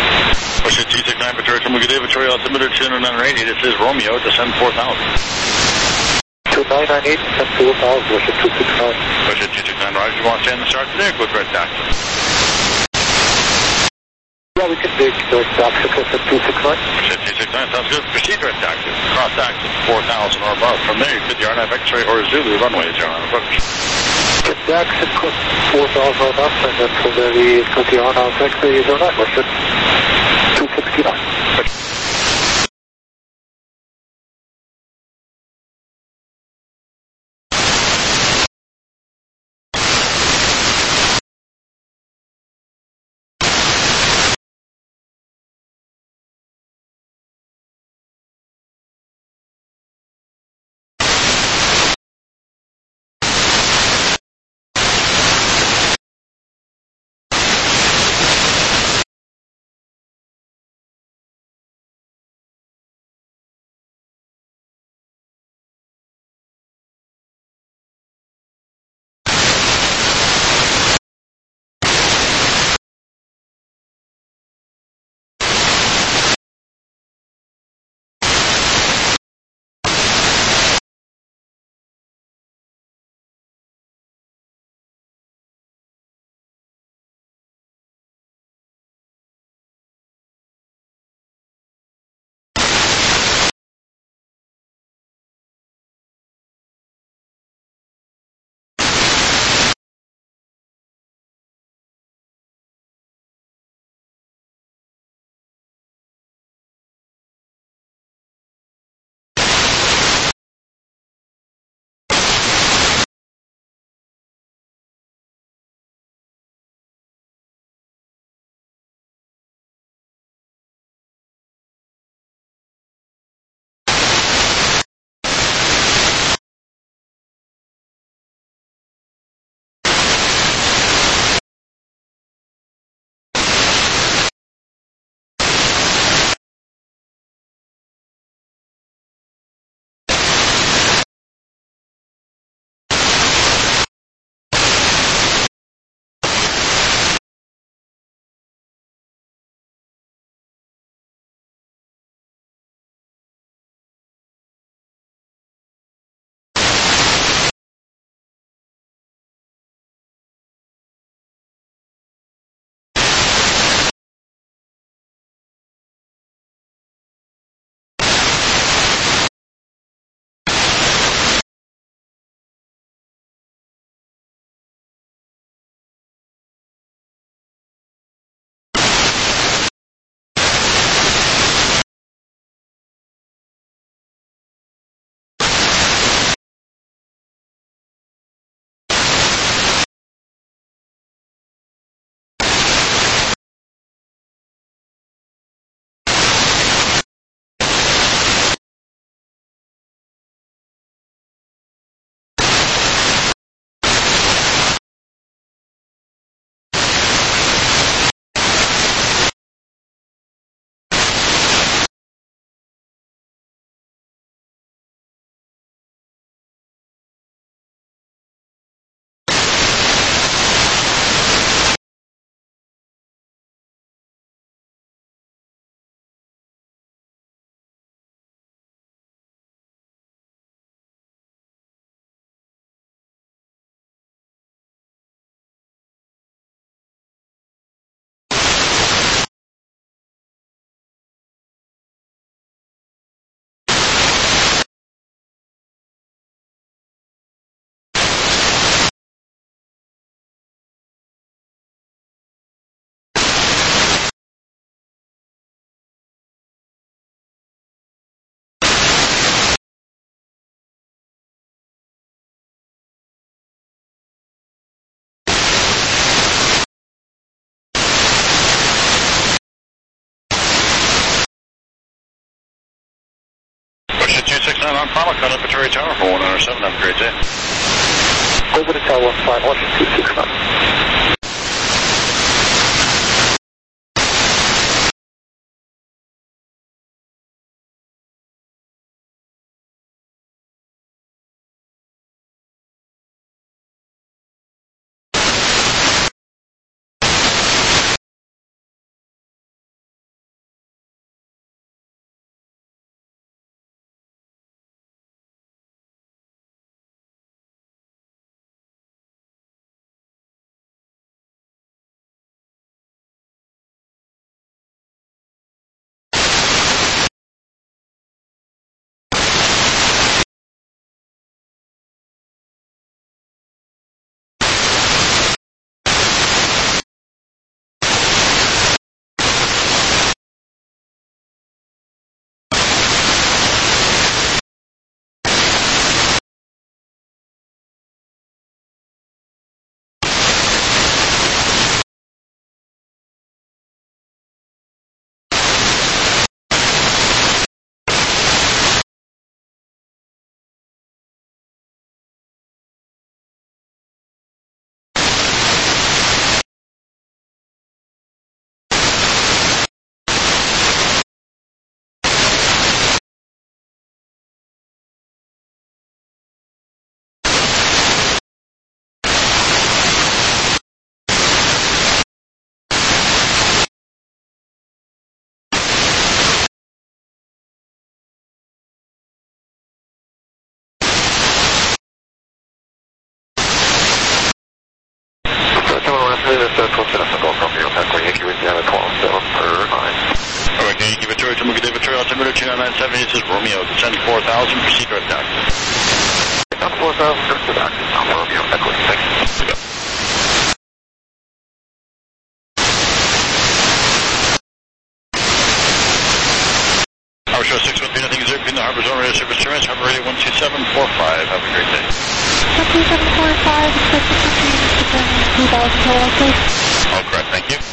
Ocean two six nine, Victoria Terminal, good day, Victoria altimeter two nine nine eight, this is Romeo, descend four thousand. two nine nine eight, descend four thousand, Ocean two six nine. Ocean two six nine, Roger, you want to stay in the start today or go direct taxi? Yeah, we can take direct taxi, Ocean two six nine. Ocean two six nine, sounds good. Proceed direct taxi, cross axis four thousand or above. From there, you could the R N F X-ray or Zulu runway zero nine approach. Get the exit cost four thousand or up, and then from there we go to the R N F X-ray zero nine, Ocean two sixty-nine. percent on final cut up at Victoria Tower for one oh seven. Have a great day. Over to Tower one five one two six nine. Okay, Yankee Victoria to Mugadeva Victoria, altimeter two nine nine seven, this is Romeo, descend four thousand, proceed direct taxi. Descend four thousand, direct taxi, Alpha Romeo, Echo, thanks. Go. Harbor Show six one three, nothing zero, between the Harbor Zone Radio Service Terminus, Harbor Radio one two seven four five, have a great day. one two seven four five, expected to see Mister Brennan, two thousand total, please. All correct, thank you.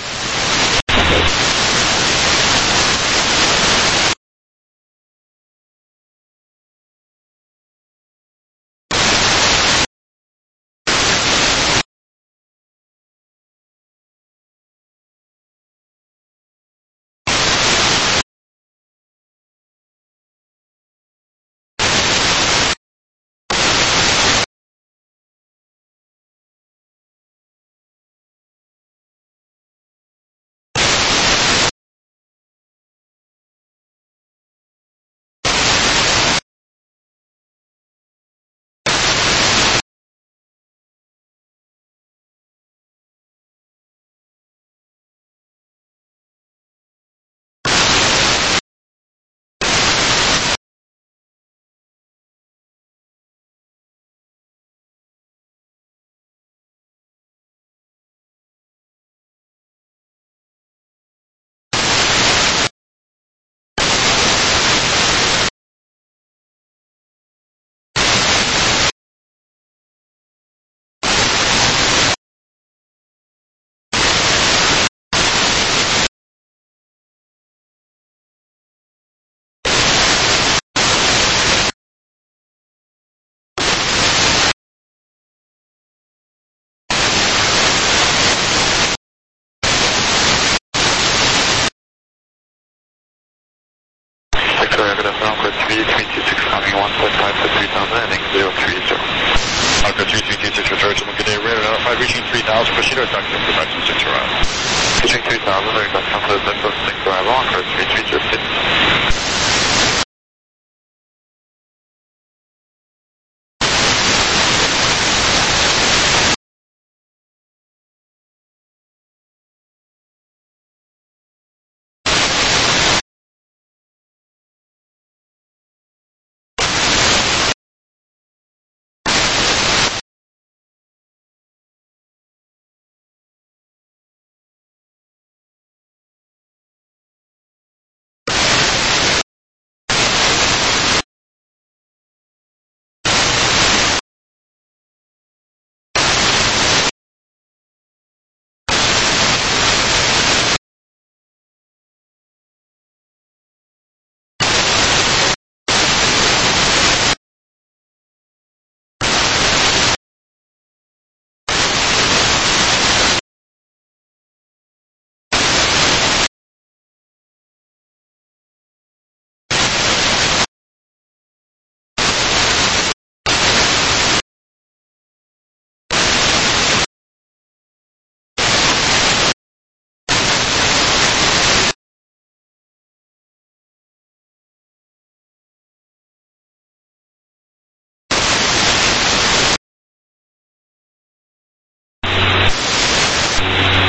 Victoria, good afternoon, Alpha three three two six, coming one point five to three thousand, ending zero three zero. Alpha three three two six, Victoria to Mugadeva, radar notified, reaching three thousand, proceed direct taxi, production six arrival. Reaching three thousand, direct taxi, for the Texas six arrival, Alpha three three two six.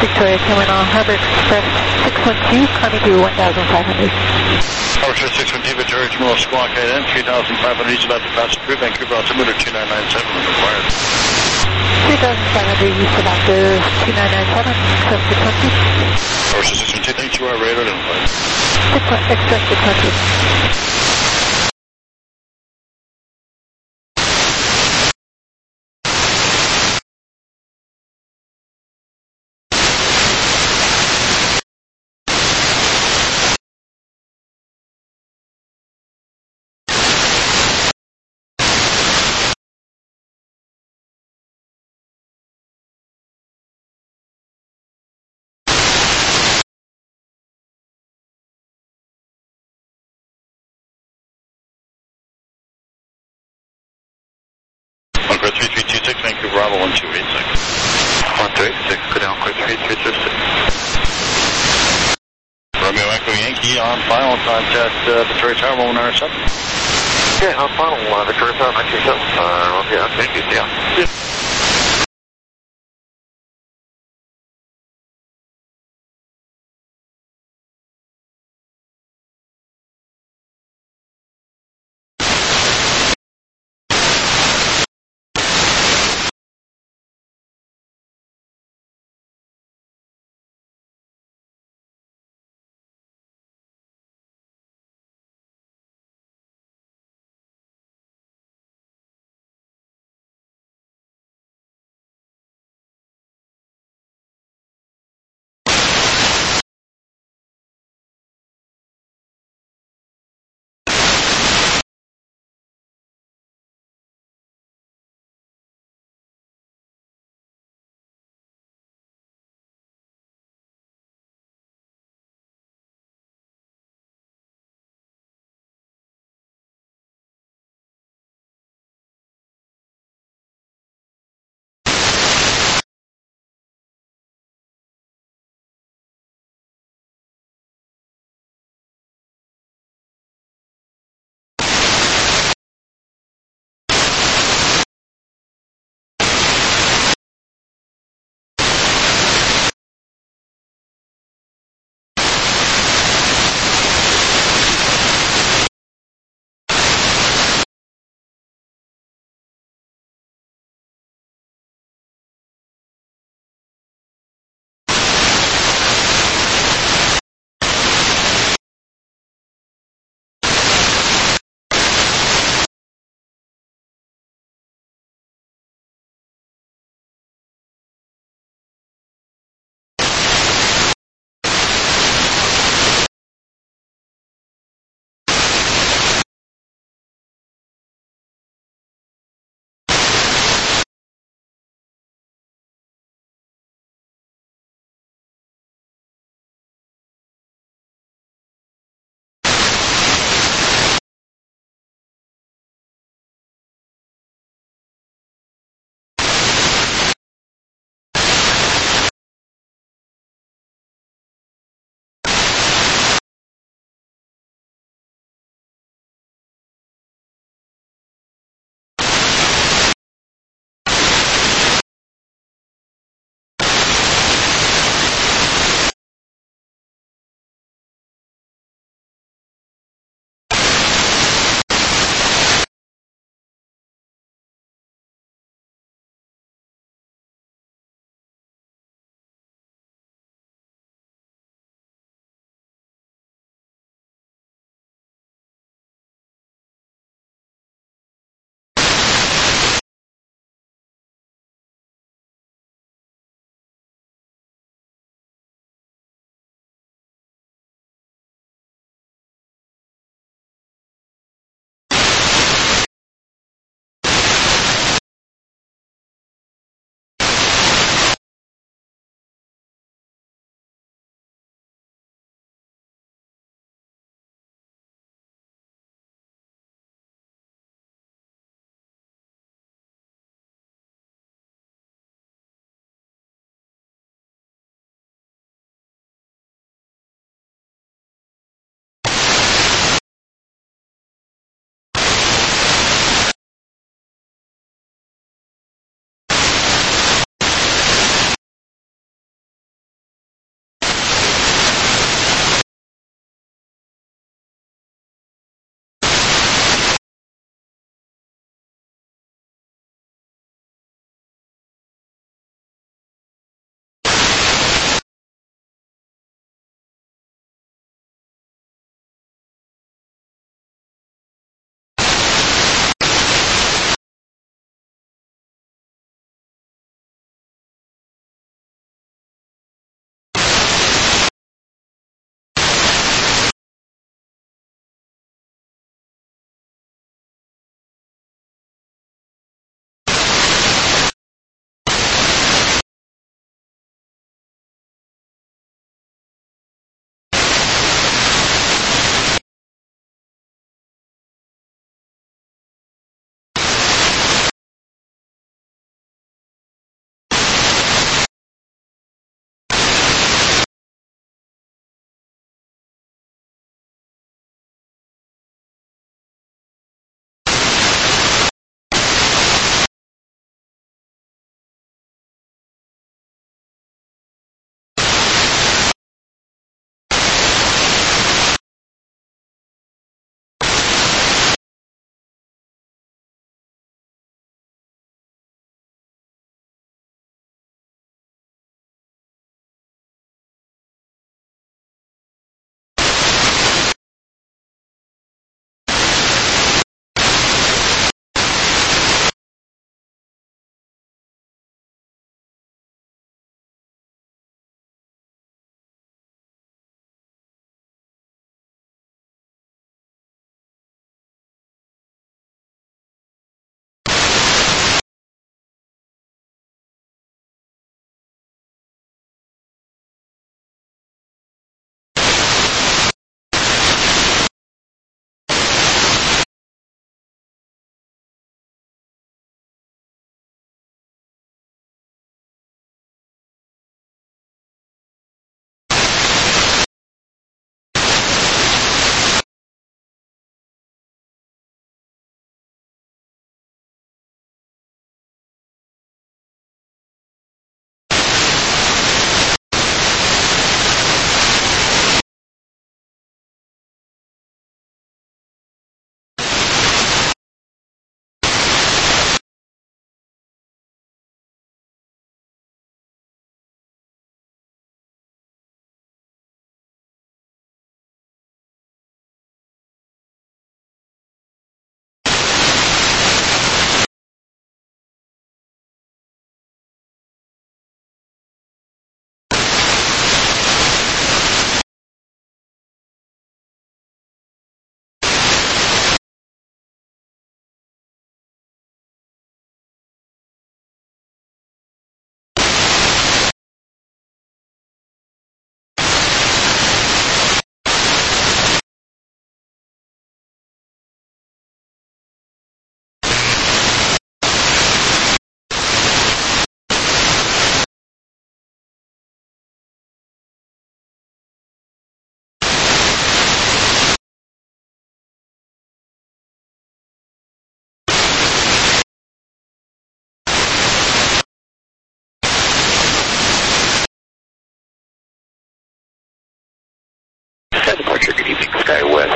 Victoria Terminal, Harbor Express six one two, climbing to one thousand five hundred. Harbor Express six one two, Victoria Terminal, Squawk I N, three thousand five hundred, east about to pass approved, Vancouver altimeter two nine nine seven when required. three thousand five hundred, east about to two nine nine seven, express six one two. Harbor Express six one two, thanks, you are radar identified. six one, express six one two. one four three three two six, Vancouver Bravo one two eight six. one two eight six, go down, quick three three two six. Romeo Echo Yankee on final contact, uh, Victoria Tower one nine seven. Yeah, on final, uh, Victoria Tower nine two seven, uh, yeah, thank you, yeah. Yeah.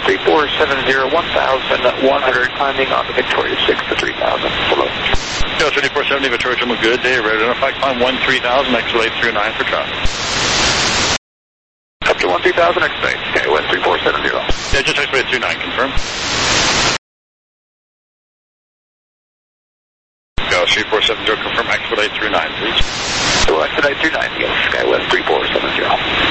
three four seven zero, one thousand one hundred, climbing on the Victoria six to three thousand. Below. Kilo thirty-four seventy, Victoria Terminal, good day. Ready to identify, climb one three thousand, exit eight three nine for traffic. Up to one three thousand, expect. Okay, one three four seven zero. Yeah, just exit eight three nine, confirm. Go, three four seven zero, confirm, exit eight three nine, please. So exit eight three nine, yes, SkyWest three four seven zero.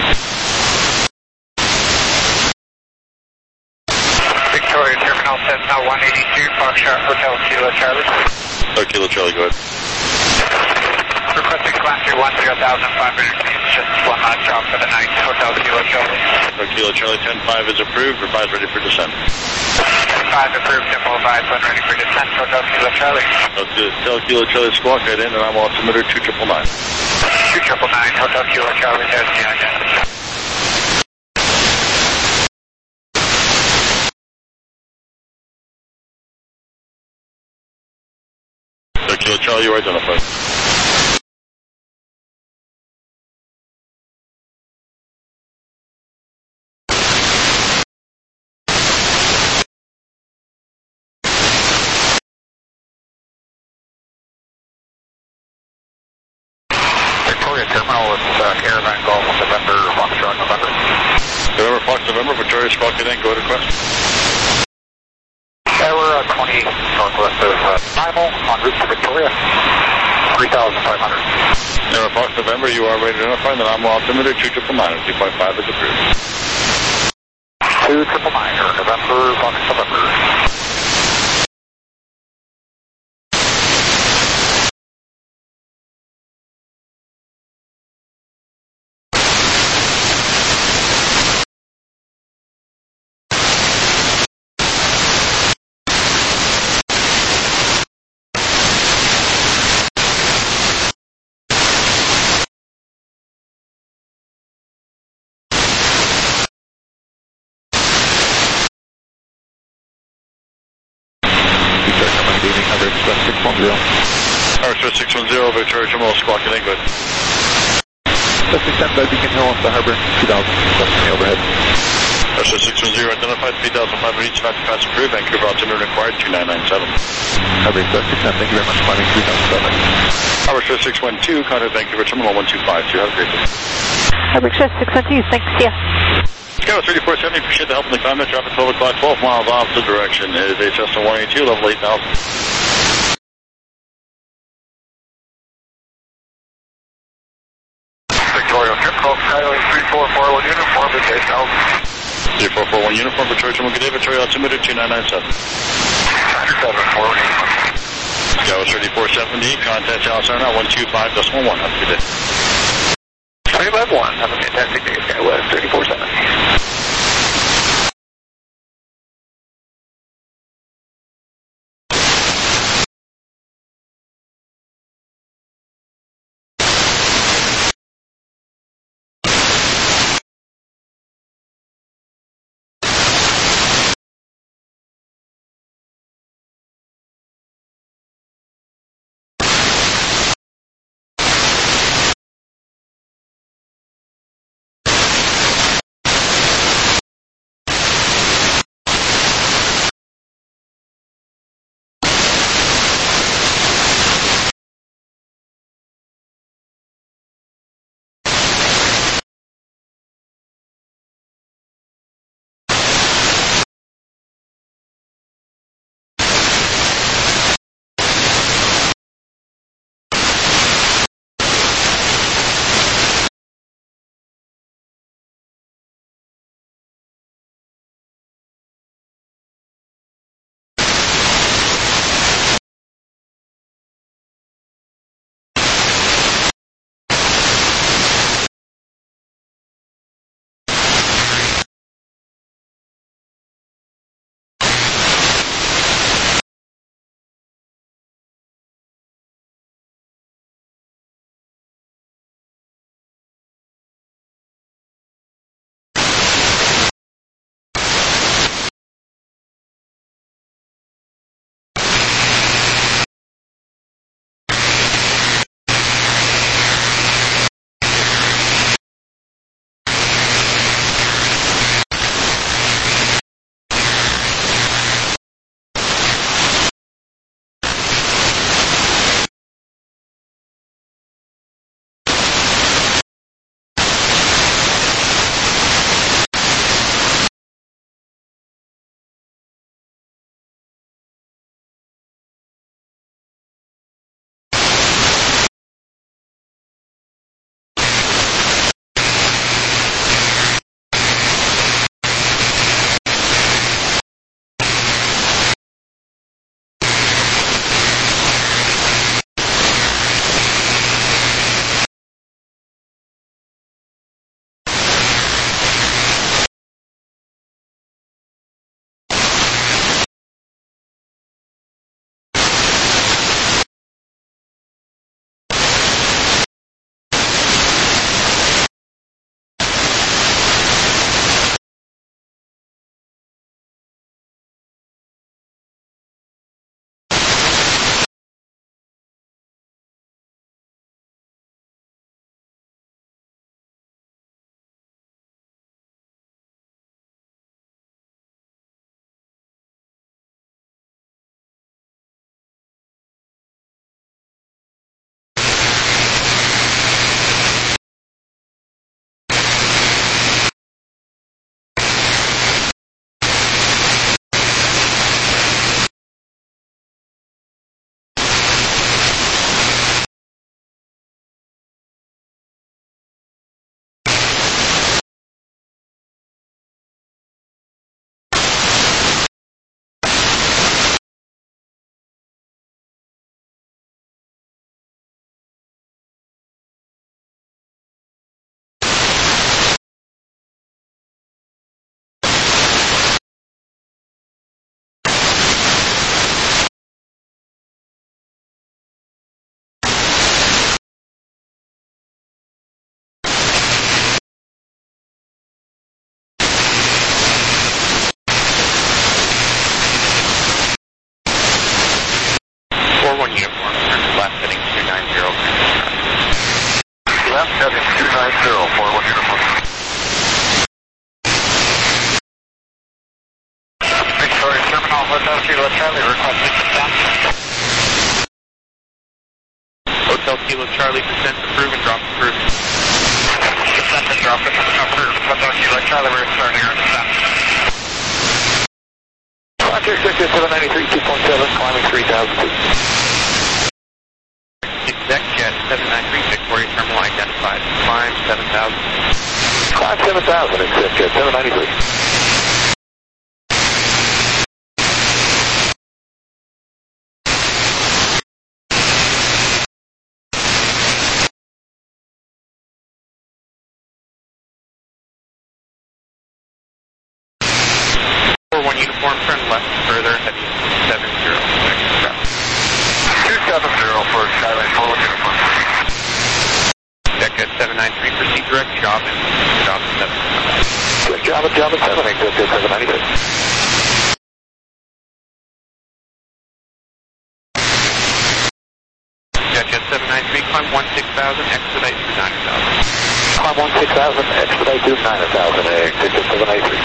Victoria Terminal, Cessna one eighty-two, Foxtrot Hotel Kilo Charlie. Oh, Kilo Charlie, go ahead. Requesting climb through one zero thousand five hundred feet, just one last drop for the night, Hotel Kilo Charlie. Oh, Kilo Charlie, ten five is approved, revise ready for descent. ten five approved, Tempo five, when ready for descent, Hotel Kilo Charlie. Let's do it. Tell Kilo Charlie squawk right in, and I'm altimeter two triple nine. two triple nine, Hotel Kilo Charlie, there's the agent. So Kilo Charlie, you are identified. Victoria Terminal with uh, Caravan Golf November, Foxtrot November. November, Fox November, Victoria squawk it in, go ahead, request. Yeah, we're uh, twenty northwest of uh, Nymel, en route to Victoria, three thousand five hundred. November, Fox November, you are ready to identify, and I'm altimeter two triple nine, two point five is approved. two triple nine, or November, Fox November. Archer six one zero, Victoria Terminal, squawk it in, good. Suspect sent by Beacon Hill off the harbor, two thousand, Destiny overhead. Archer six one zero, identified, three thousand five hundred, each about to pass approved, Vancouver altimeter required, two nine nine seven. Harbor Suspect sent, thank you very much, climbing three thousand seven. Archer six one two, contact Vancouver Terminal one two five two, have a great day. Harbor Express six one two, thanks, yeah. Sky thirty-four seventy, appreciate the help in the climate, traffic twelve o'clock, twelve miles opposite direction, is a Cessna one eighty-two, level eight thousand. Victoria Terminal, Skylane three four four one uniform, is eight thousand. three four four one uniform, Victoria Terminal, good day, Victoria altimeter two nine nine seven. seven four uniform. Sky thirty-four seventy, contact Dallas Airnaut one two five decimal one, have a good day. three five one, have a fantastic day, SkyWest thirty-four seventy. heading two nine zero, four one uniform. Victoria Terminal, Hotel Kilo Charlie, requesting descent. Hotel Kilo Charlie, descent approved and drop approved. Descent and drop approved. Hotel Kilo Charlie, we're starting our descent. Roger, Victor seven ninety-three, two point seven, climbing three thousand feet. Deck jet seven nine three, Victoria Terminal identified. Climb seven thousand. Climb seven thousand, exit jet seven ninety-three. four one uniform, turn left further, heading seven zero. two seven zero for Skylane, four one uniform. Deck jet seven nine three, proceed direct, job and job seven. Good job at Java seven, exit jet seven ninety-three. Deck jet seven nine three, climb one six thousand, expedite through nine thousand. Climb one six thousand, expedite to nine thousand, exit jet seven ninety-three.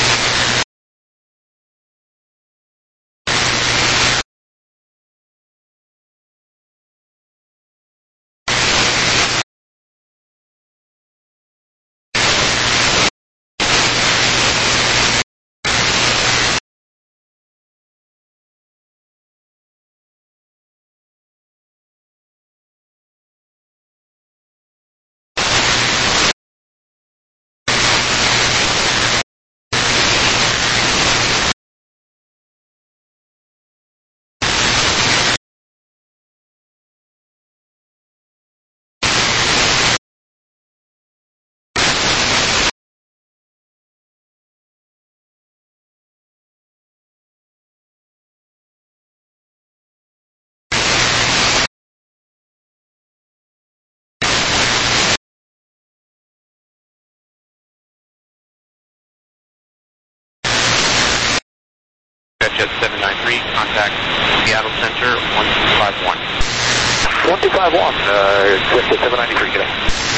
Jet seven nine three, contact Seattle Center one two five one. one two five one, uh, exit jet seven ninety-three, today.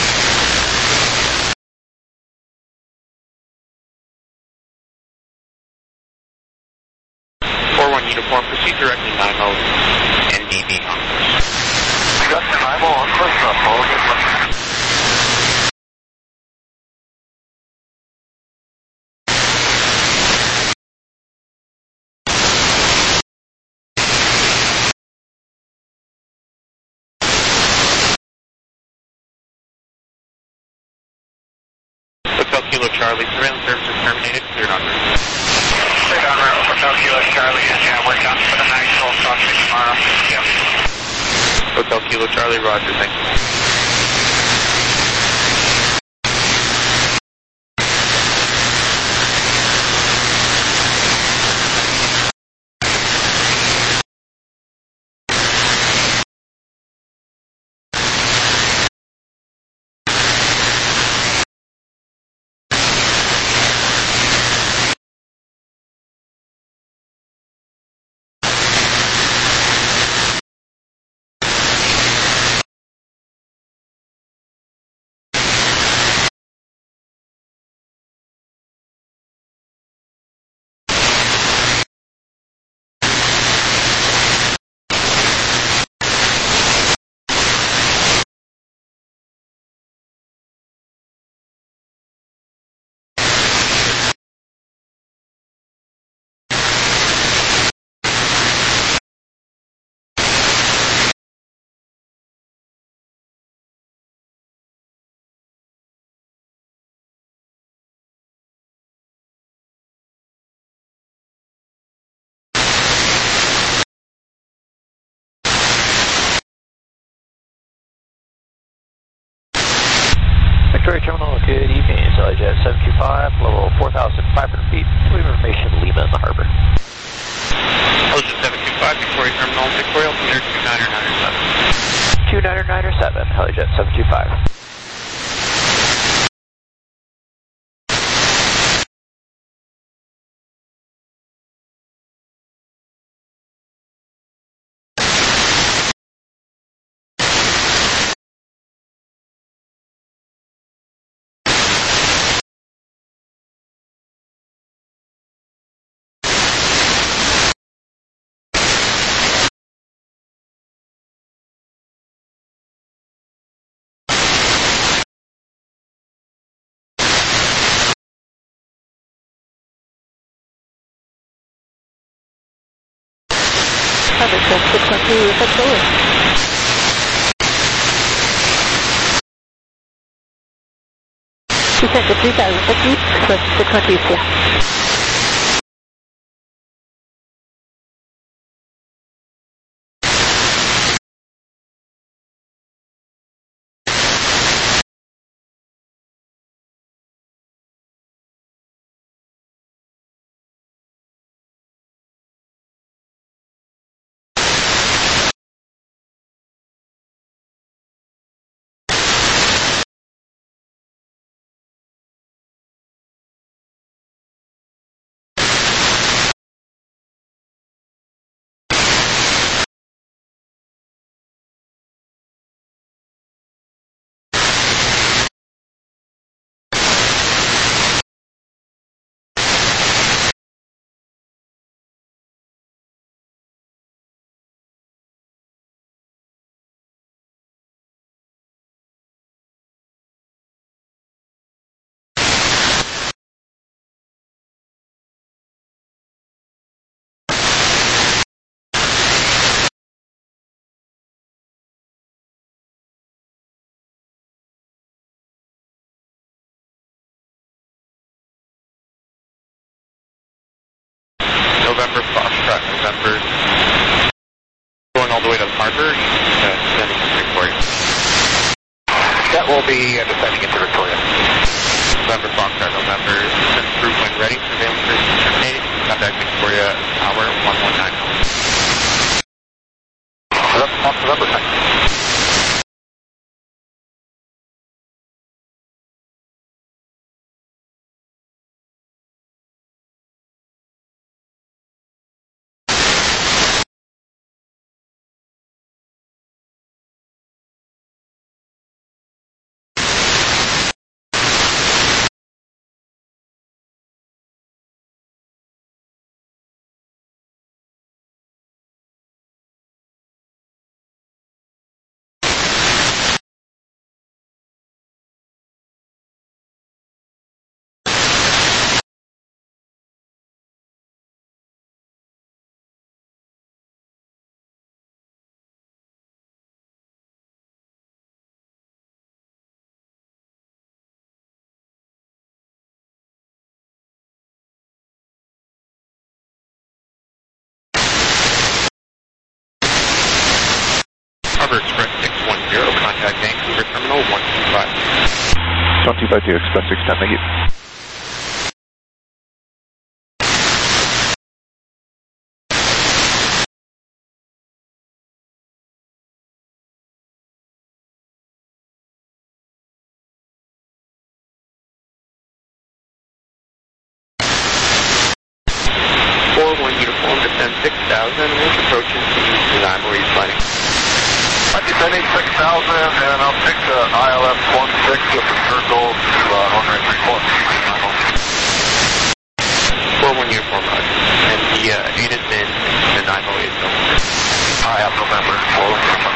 four one uniform, proceed directly nine oh N D B on course. Got the nine oh on course, not following. Hotel Kilo Charlie, surveillance services terminated, cleared on route. Cleared on route, Hotel Kilo Charlie, yeah, we're done for the night, so we'll talk to you tomorrow. Yep. Hotel Kilo Charlie, roger, thank you. Victoria Terminal, good evening. It's Jet seven two five, level four thousand five hundred feet. Waiting information, Lima in the harbor. Jet seven two five, Victoria Terminal, Victoria, altimeter two niner niner seven. two niner niner seven, Helijet seven two five. Harbor, Express six one two, request over. Descent to three thousand, thank you, Express six one two, yeah. November Foxtrot, November, going all the way to the harbor, uh, descending into Victoria. That will be uh, descending into Victoria. November Foxtrot, November, descent through when ready, surveillance is terminated, contact Victoria Tower one one nine. November nine. Harbor Express six one zero, contact Vancouver Terminal one two five. one two five two, Express six ten, thank you. four one uniform, descend six thousand, winch approaching to Nanaimo, where you're planning. I'm descending six thousand, and I'll take the I L S one six with the circle to uh, one three quarters. four one uniform, Roger. And the uh, eight is in Nanaimo, is November. I have November, four one uniform.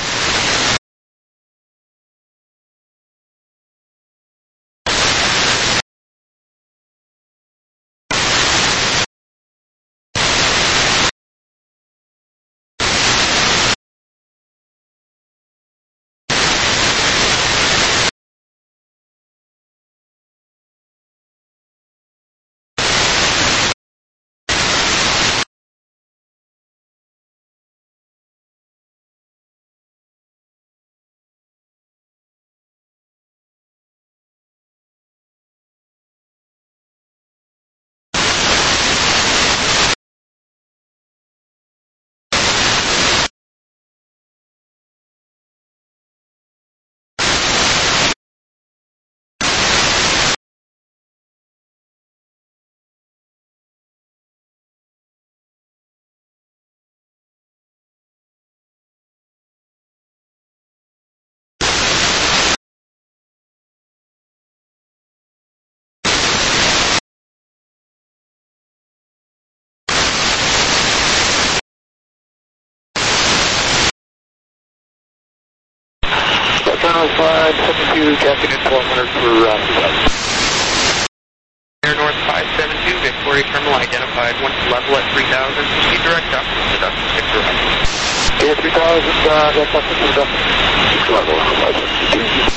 Terminal five seven two, traffic in twelve hundred for uh, two thousand. Air North five seven two, Victoria. Victoria Terminal identified. Once level at three thousand, proceed direct up to Dustin six zero. Air three thousand, uh, that's up to Dustin six level, five seventy-two.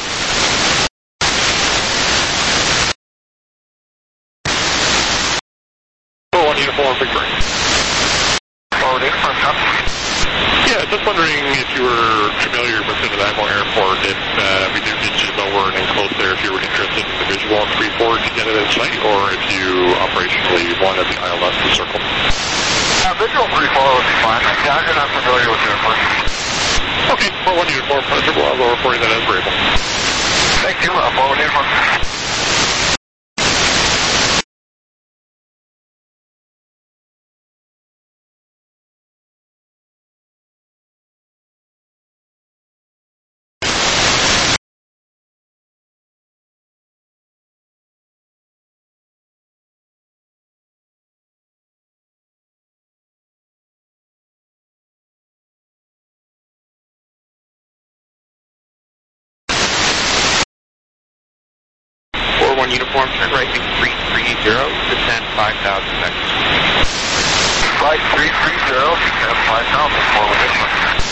One uniform Victoria. Forward uniform, copy. Yeah, just wondering if you were familiar with the Nanaimo Airport, if uh, we do get you lower and close there, if you were interested in the visual on three four to get it in sight, or if you operationally wanted the I L S to circle. Uh, visual three four would be fine. Yeah, I'm not familiar with the airport. Okay, for one uniform, Pleasure, we'll lower for you then as we're able. Thank you, uh, forward uniform. One uniform, turn right, big three three zero, descend five thousand vectors. Flight three three zero, descend five thousand, forward uniform.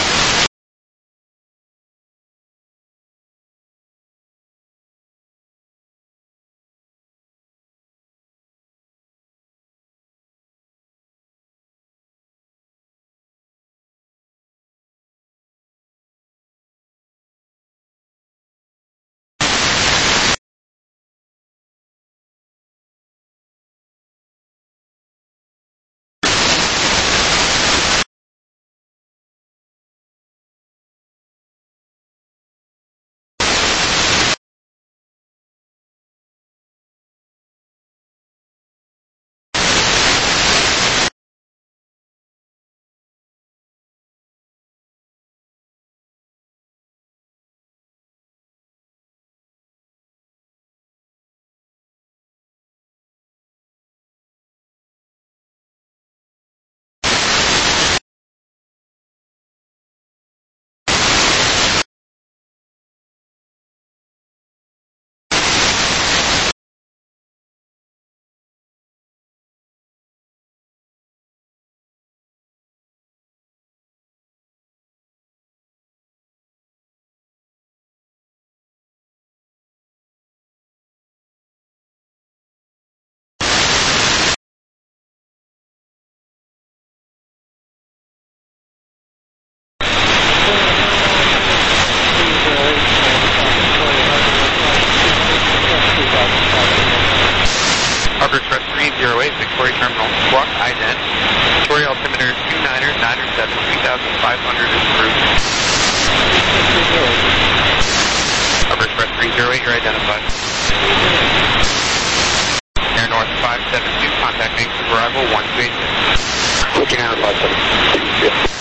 Harbor Express three zero eight, Victoria Terminal, squawk ident. Victoria altimeter two niner niner seven, three thousand five hundred is approved. Harbor Express three zero eight, you're identified. Air North five seven two, contact Vancouver arrival one two eight six. Looking out five seven two, yeah.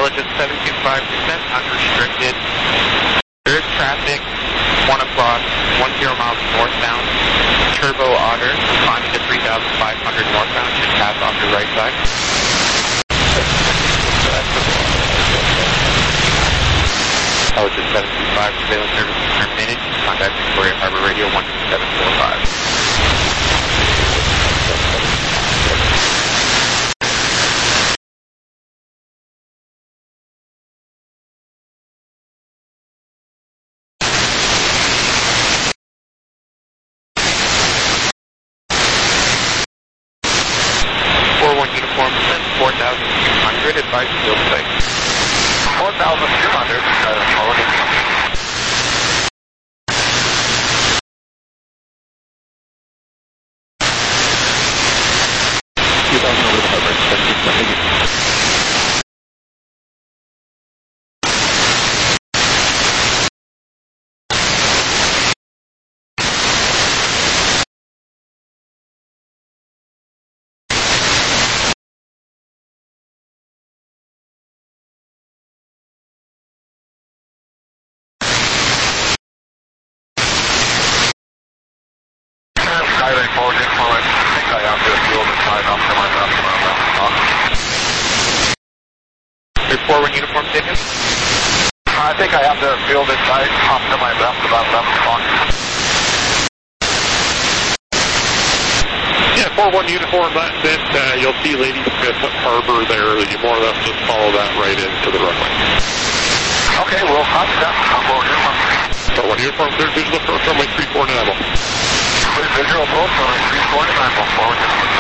Soldier seven two five percent unrestricted. There is traffic, one o'clock, one zero miles northbound. Turbo Otter, climbing to three thousand five hundred northbound, should pass off your right side. Soldier seven two five, surveillance services terminated. Contact Victoria Harbor Radio one two seven four five. four one uniform, four thousand two hundred, advice field site. four thousand two hundred, uh, forward. two thousand over the harbor, thank you. Skylane forward, forward. I think I have to fuel the side off to my left and my left. There's four one uniform taken. I think I have to fuel this side off to my left about eleven o'clock. Yeah, four one uniform, that, then uh, you'll see Lady Smith Harbor there. You more or less just follow that right into the runway. Okay, we'll copy that. I'll forward uniform. four one uniform, clear visual approach runway three four nine. Clear visual approach runway three four nine. Forward uniform.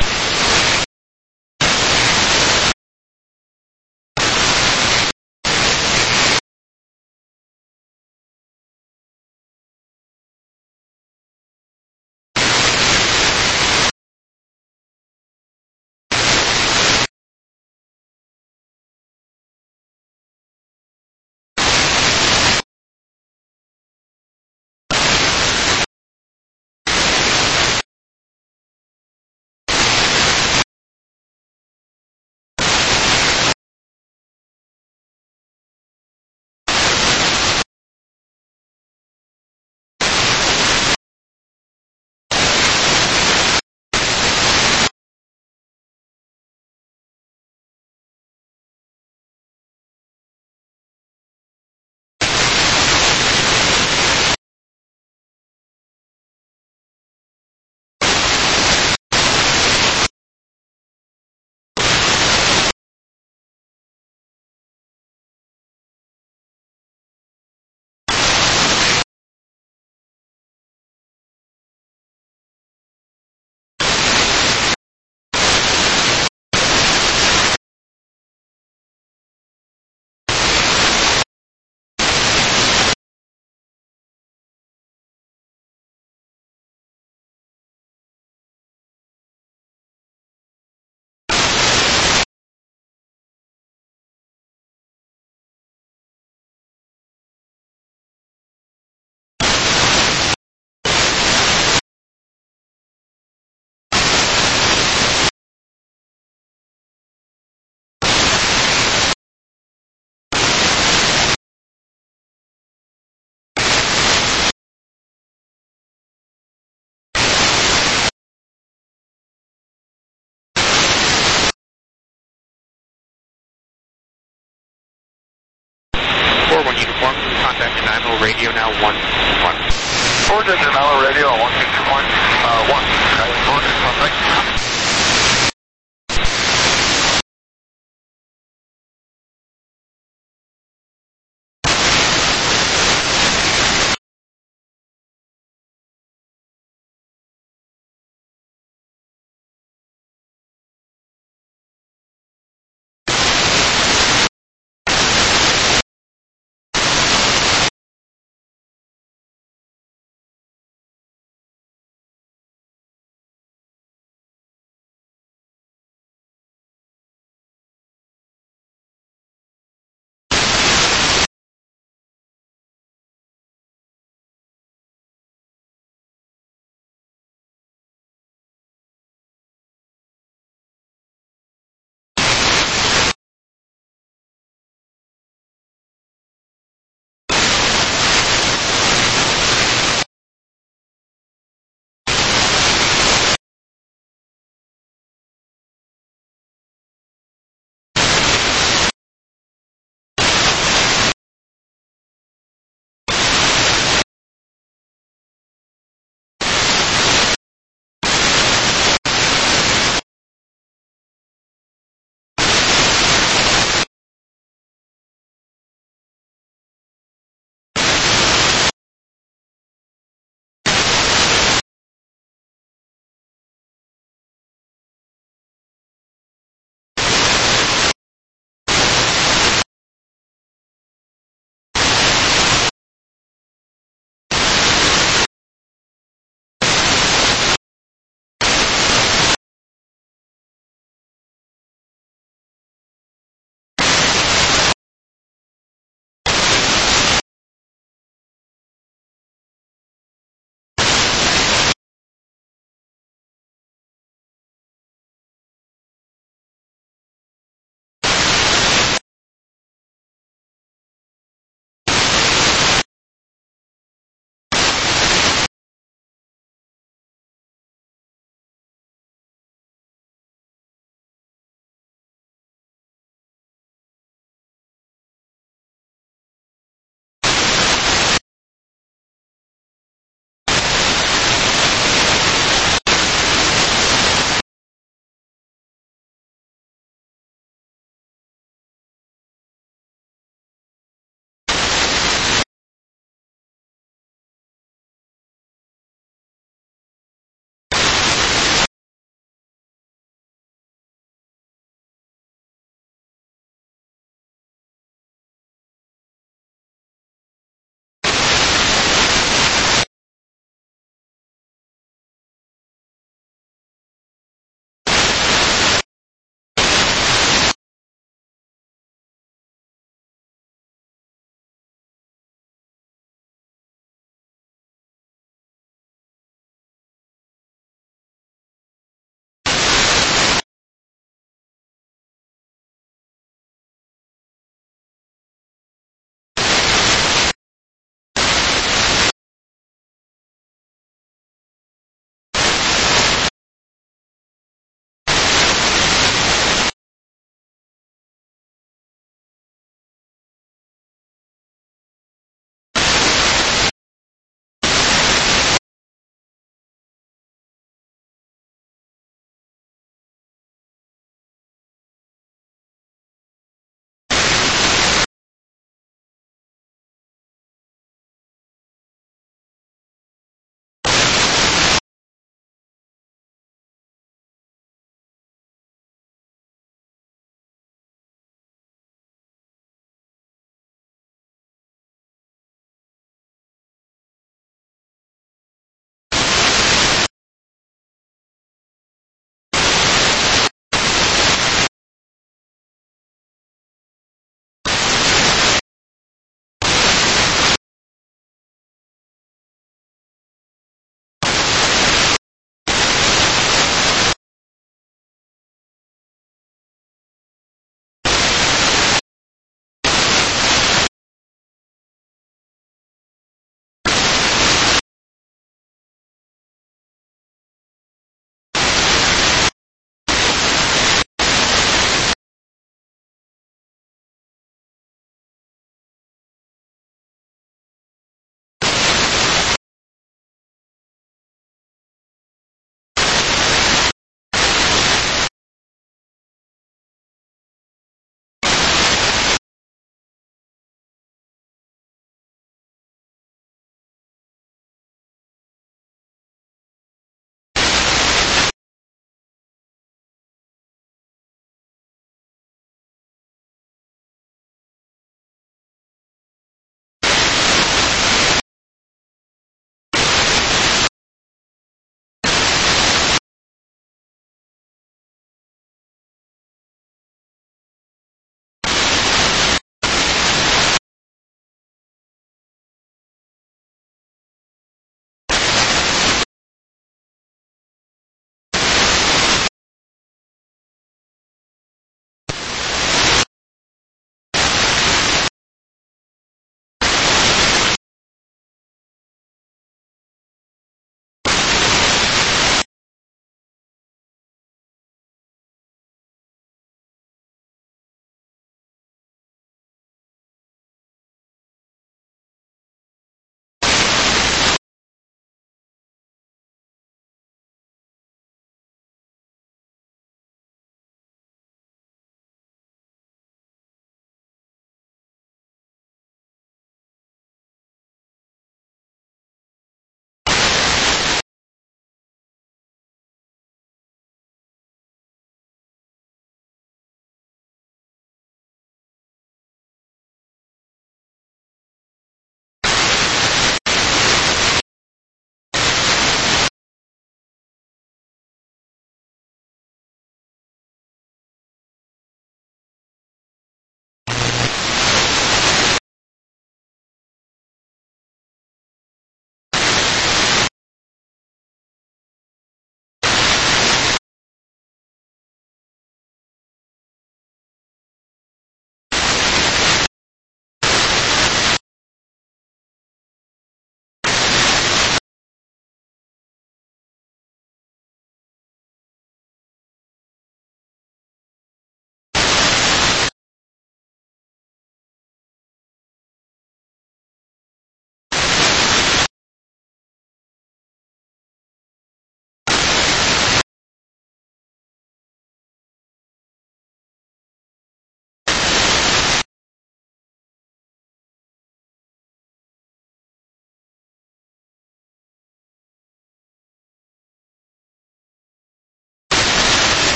four one uniform, contact Nanaimo radio now one one. Forward to Nanaimo radio on one two two point one. Skylane forward, thank you.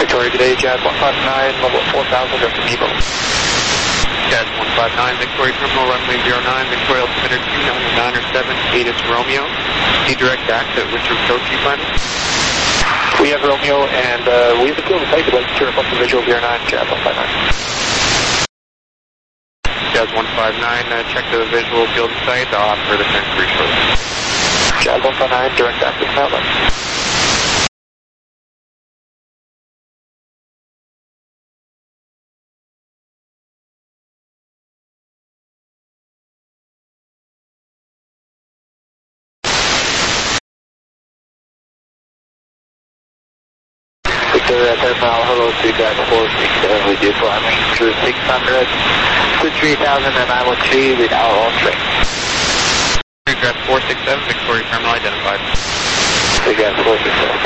Victoria today, Jazz one five nine, level four thousand, direct to Nebo. Jazz one five nine, Victoria Terminal, runway zero nine, Victoria altimeter two nine nine or seven, eight is Romeo. Speed direct back to which approach you plan? We have Romeo, and uh, we have a field of sight. We'd like to turn up the visual zero nine, Jazz one five nine. Jazz one five nine, uh, check the visual field of sight. I'll offer the turn three shortly. Jazz one five nine, direct access now. Victoria Terminal, hello, feedback four six seven, we do climbing through six hundred to three thousand and nine one three without all strength. Aircraft four six seven, Victoria Terminal identified. Aircraft four six seven.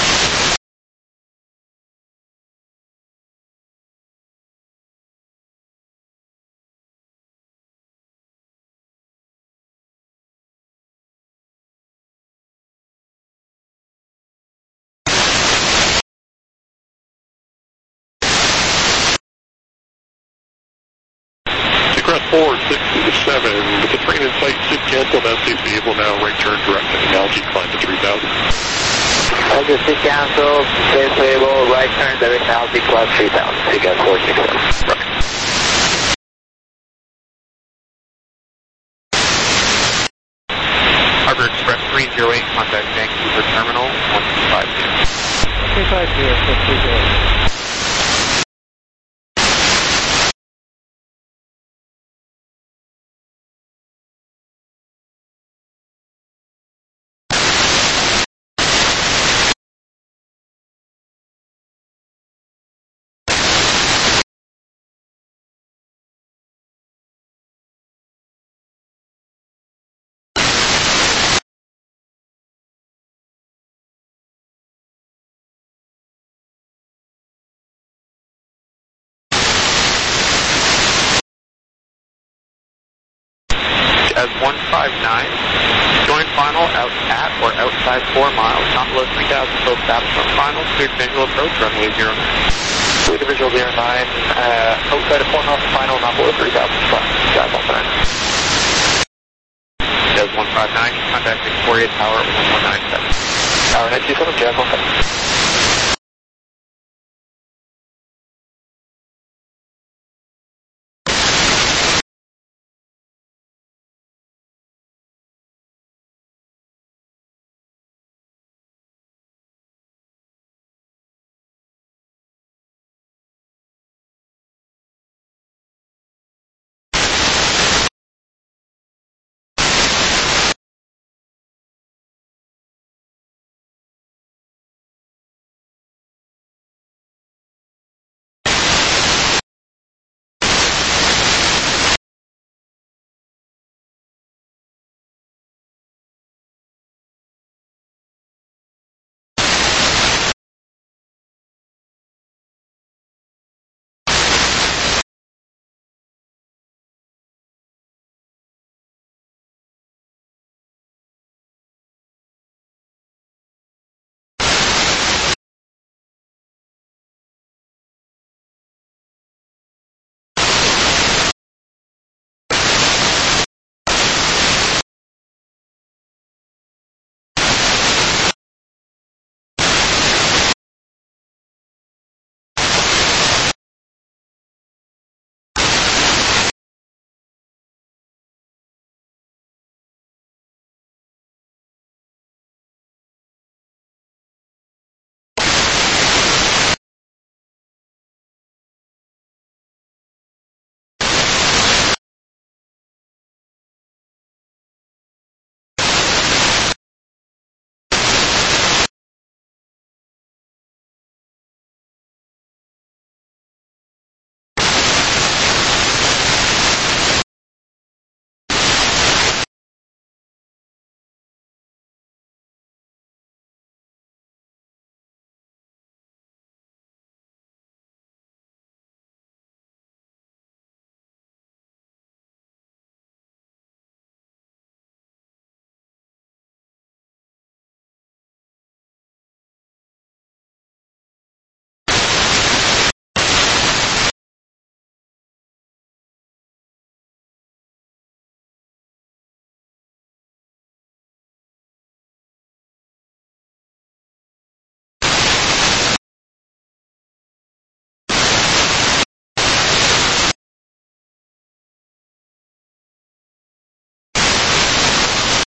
four six seven, with the train in sight, sit cancel, now seems to be able now right turn direct to Analogy, climb to three thousand. Okay, sit cancel, stay stable, right turn, direct Analogy, climb three thousand, so you got four six seven. Right. Harbor Express three zero eight, contact Vancouver Terminal, one two five zero. one two five zero, six three zero. As one five nine, join final out at or outside four miles, not below three thousand full establishment final, cleared visual approach, runway zero nine. Cleared the visual zero nine, uh, outside of four miles final, not below three thousand flat, Jazz one five nine. Jazz one five nine, contact Victoria Tower one one nine seven. Tower nine two seven, Jazz one five nine.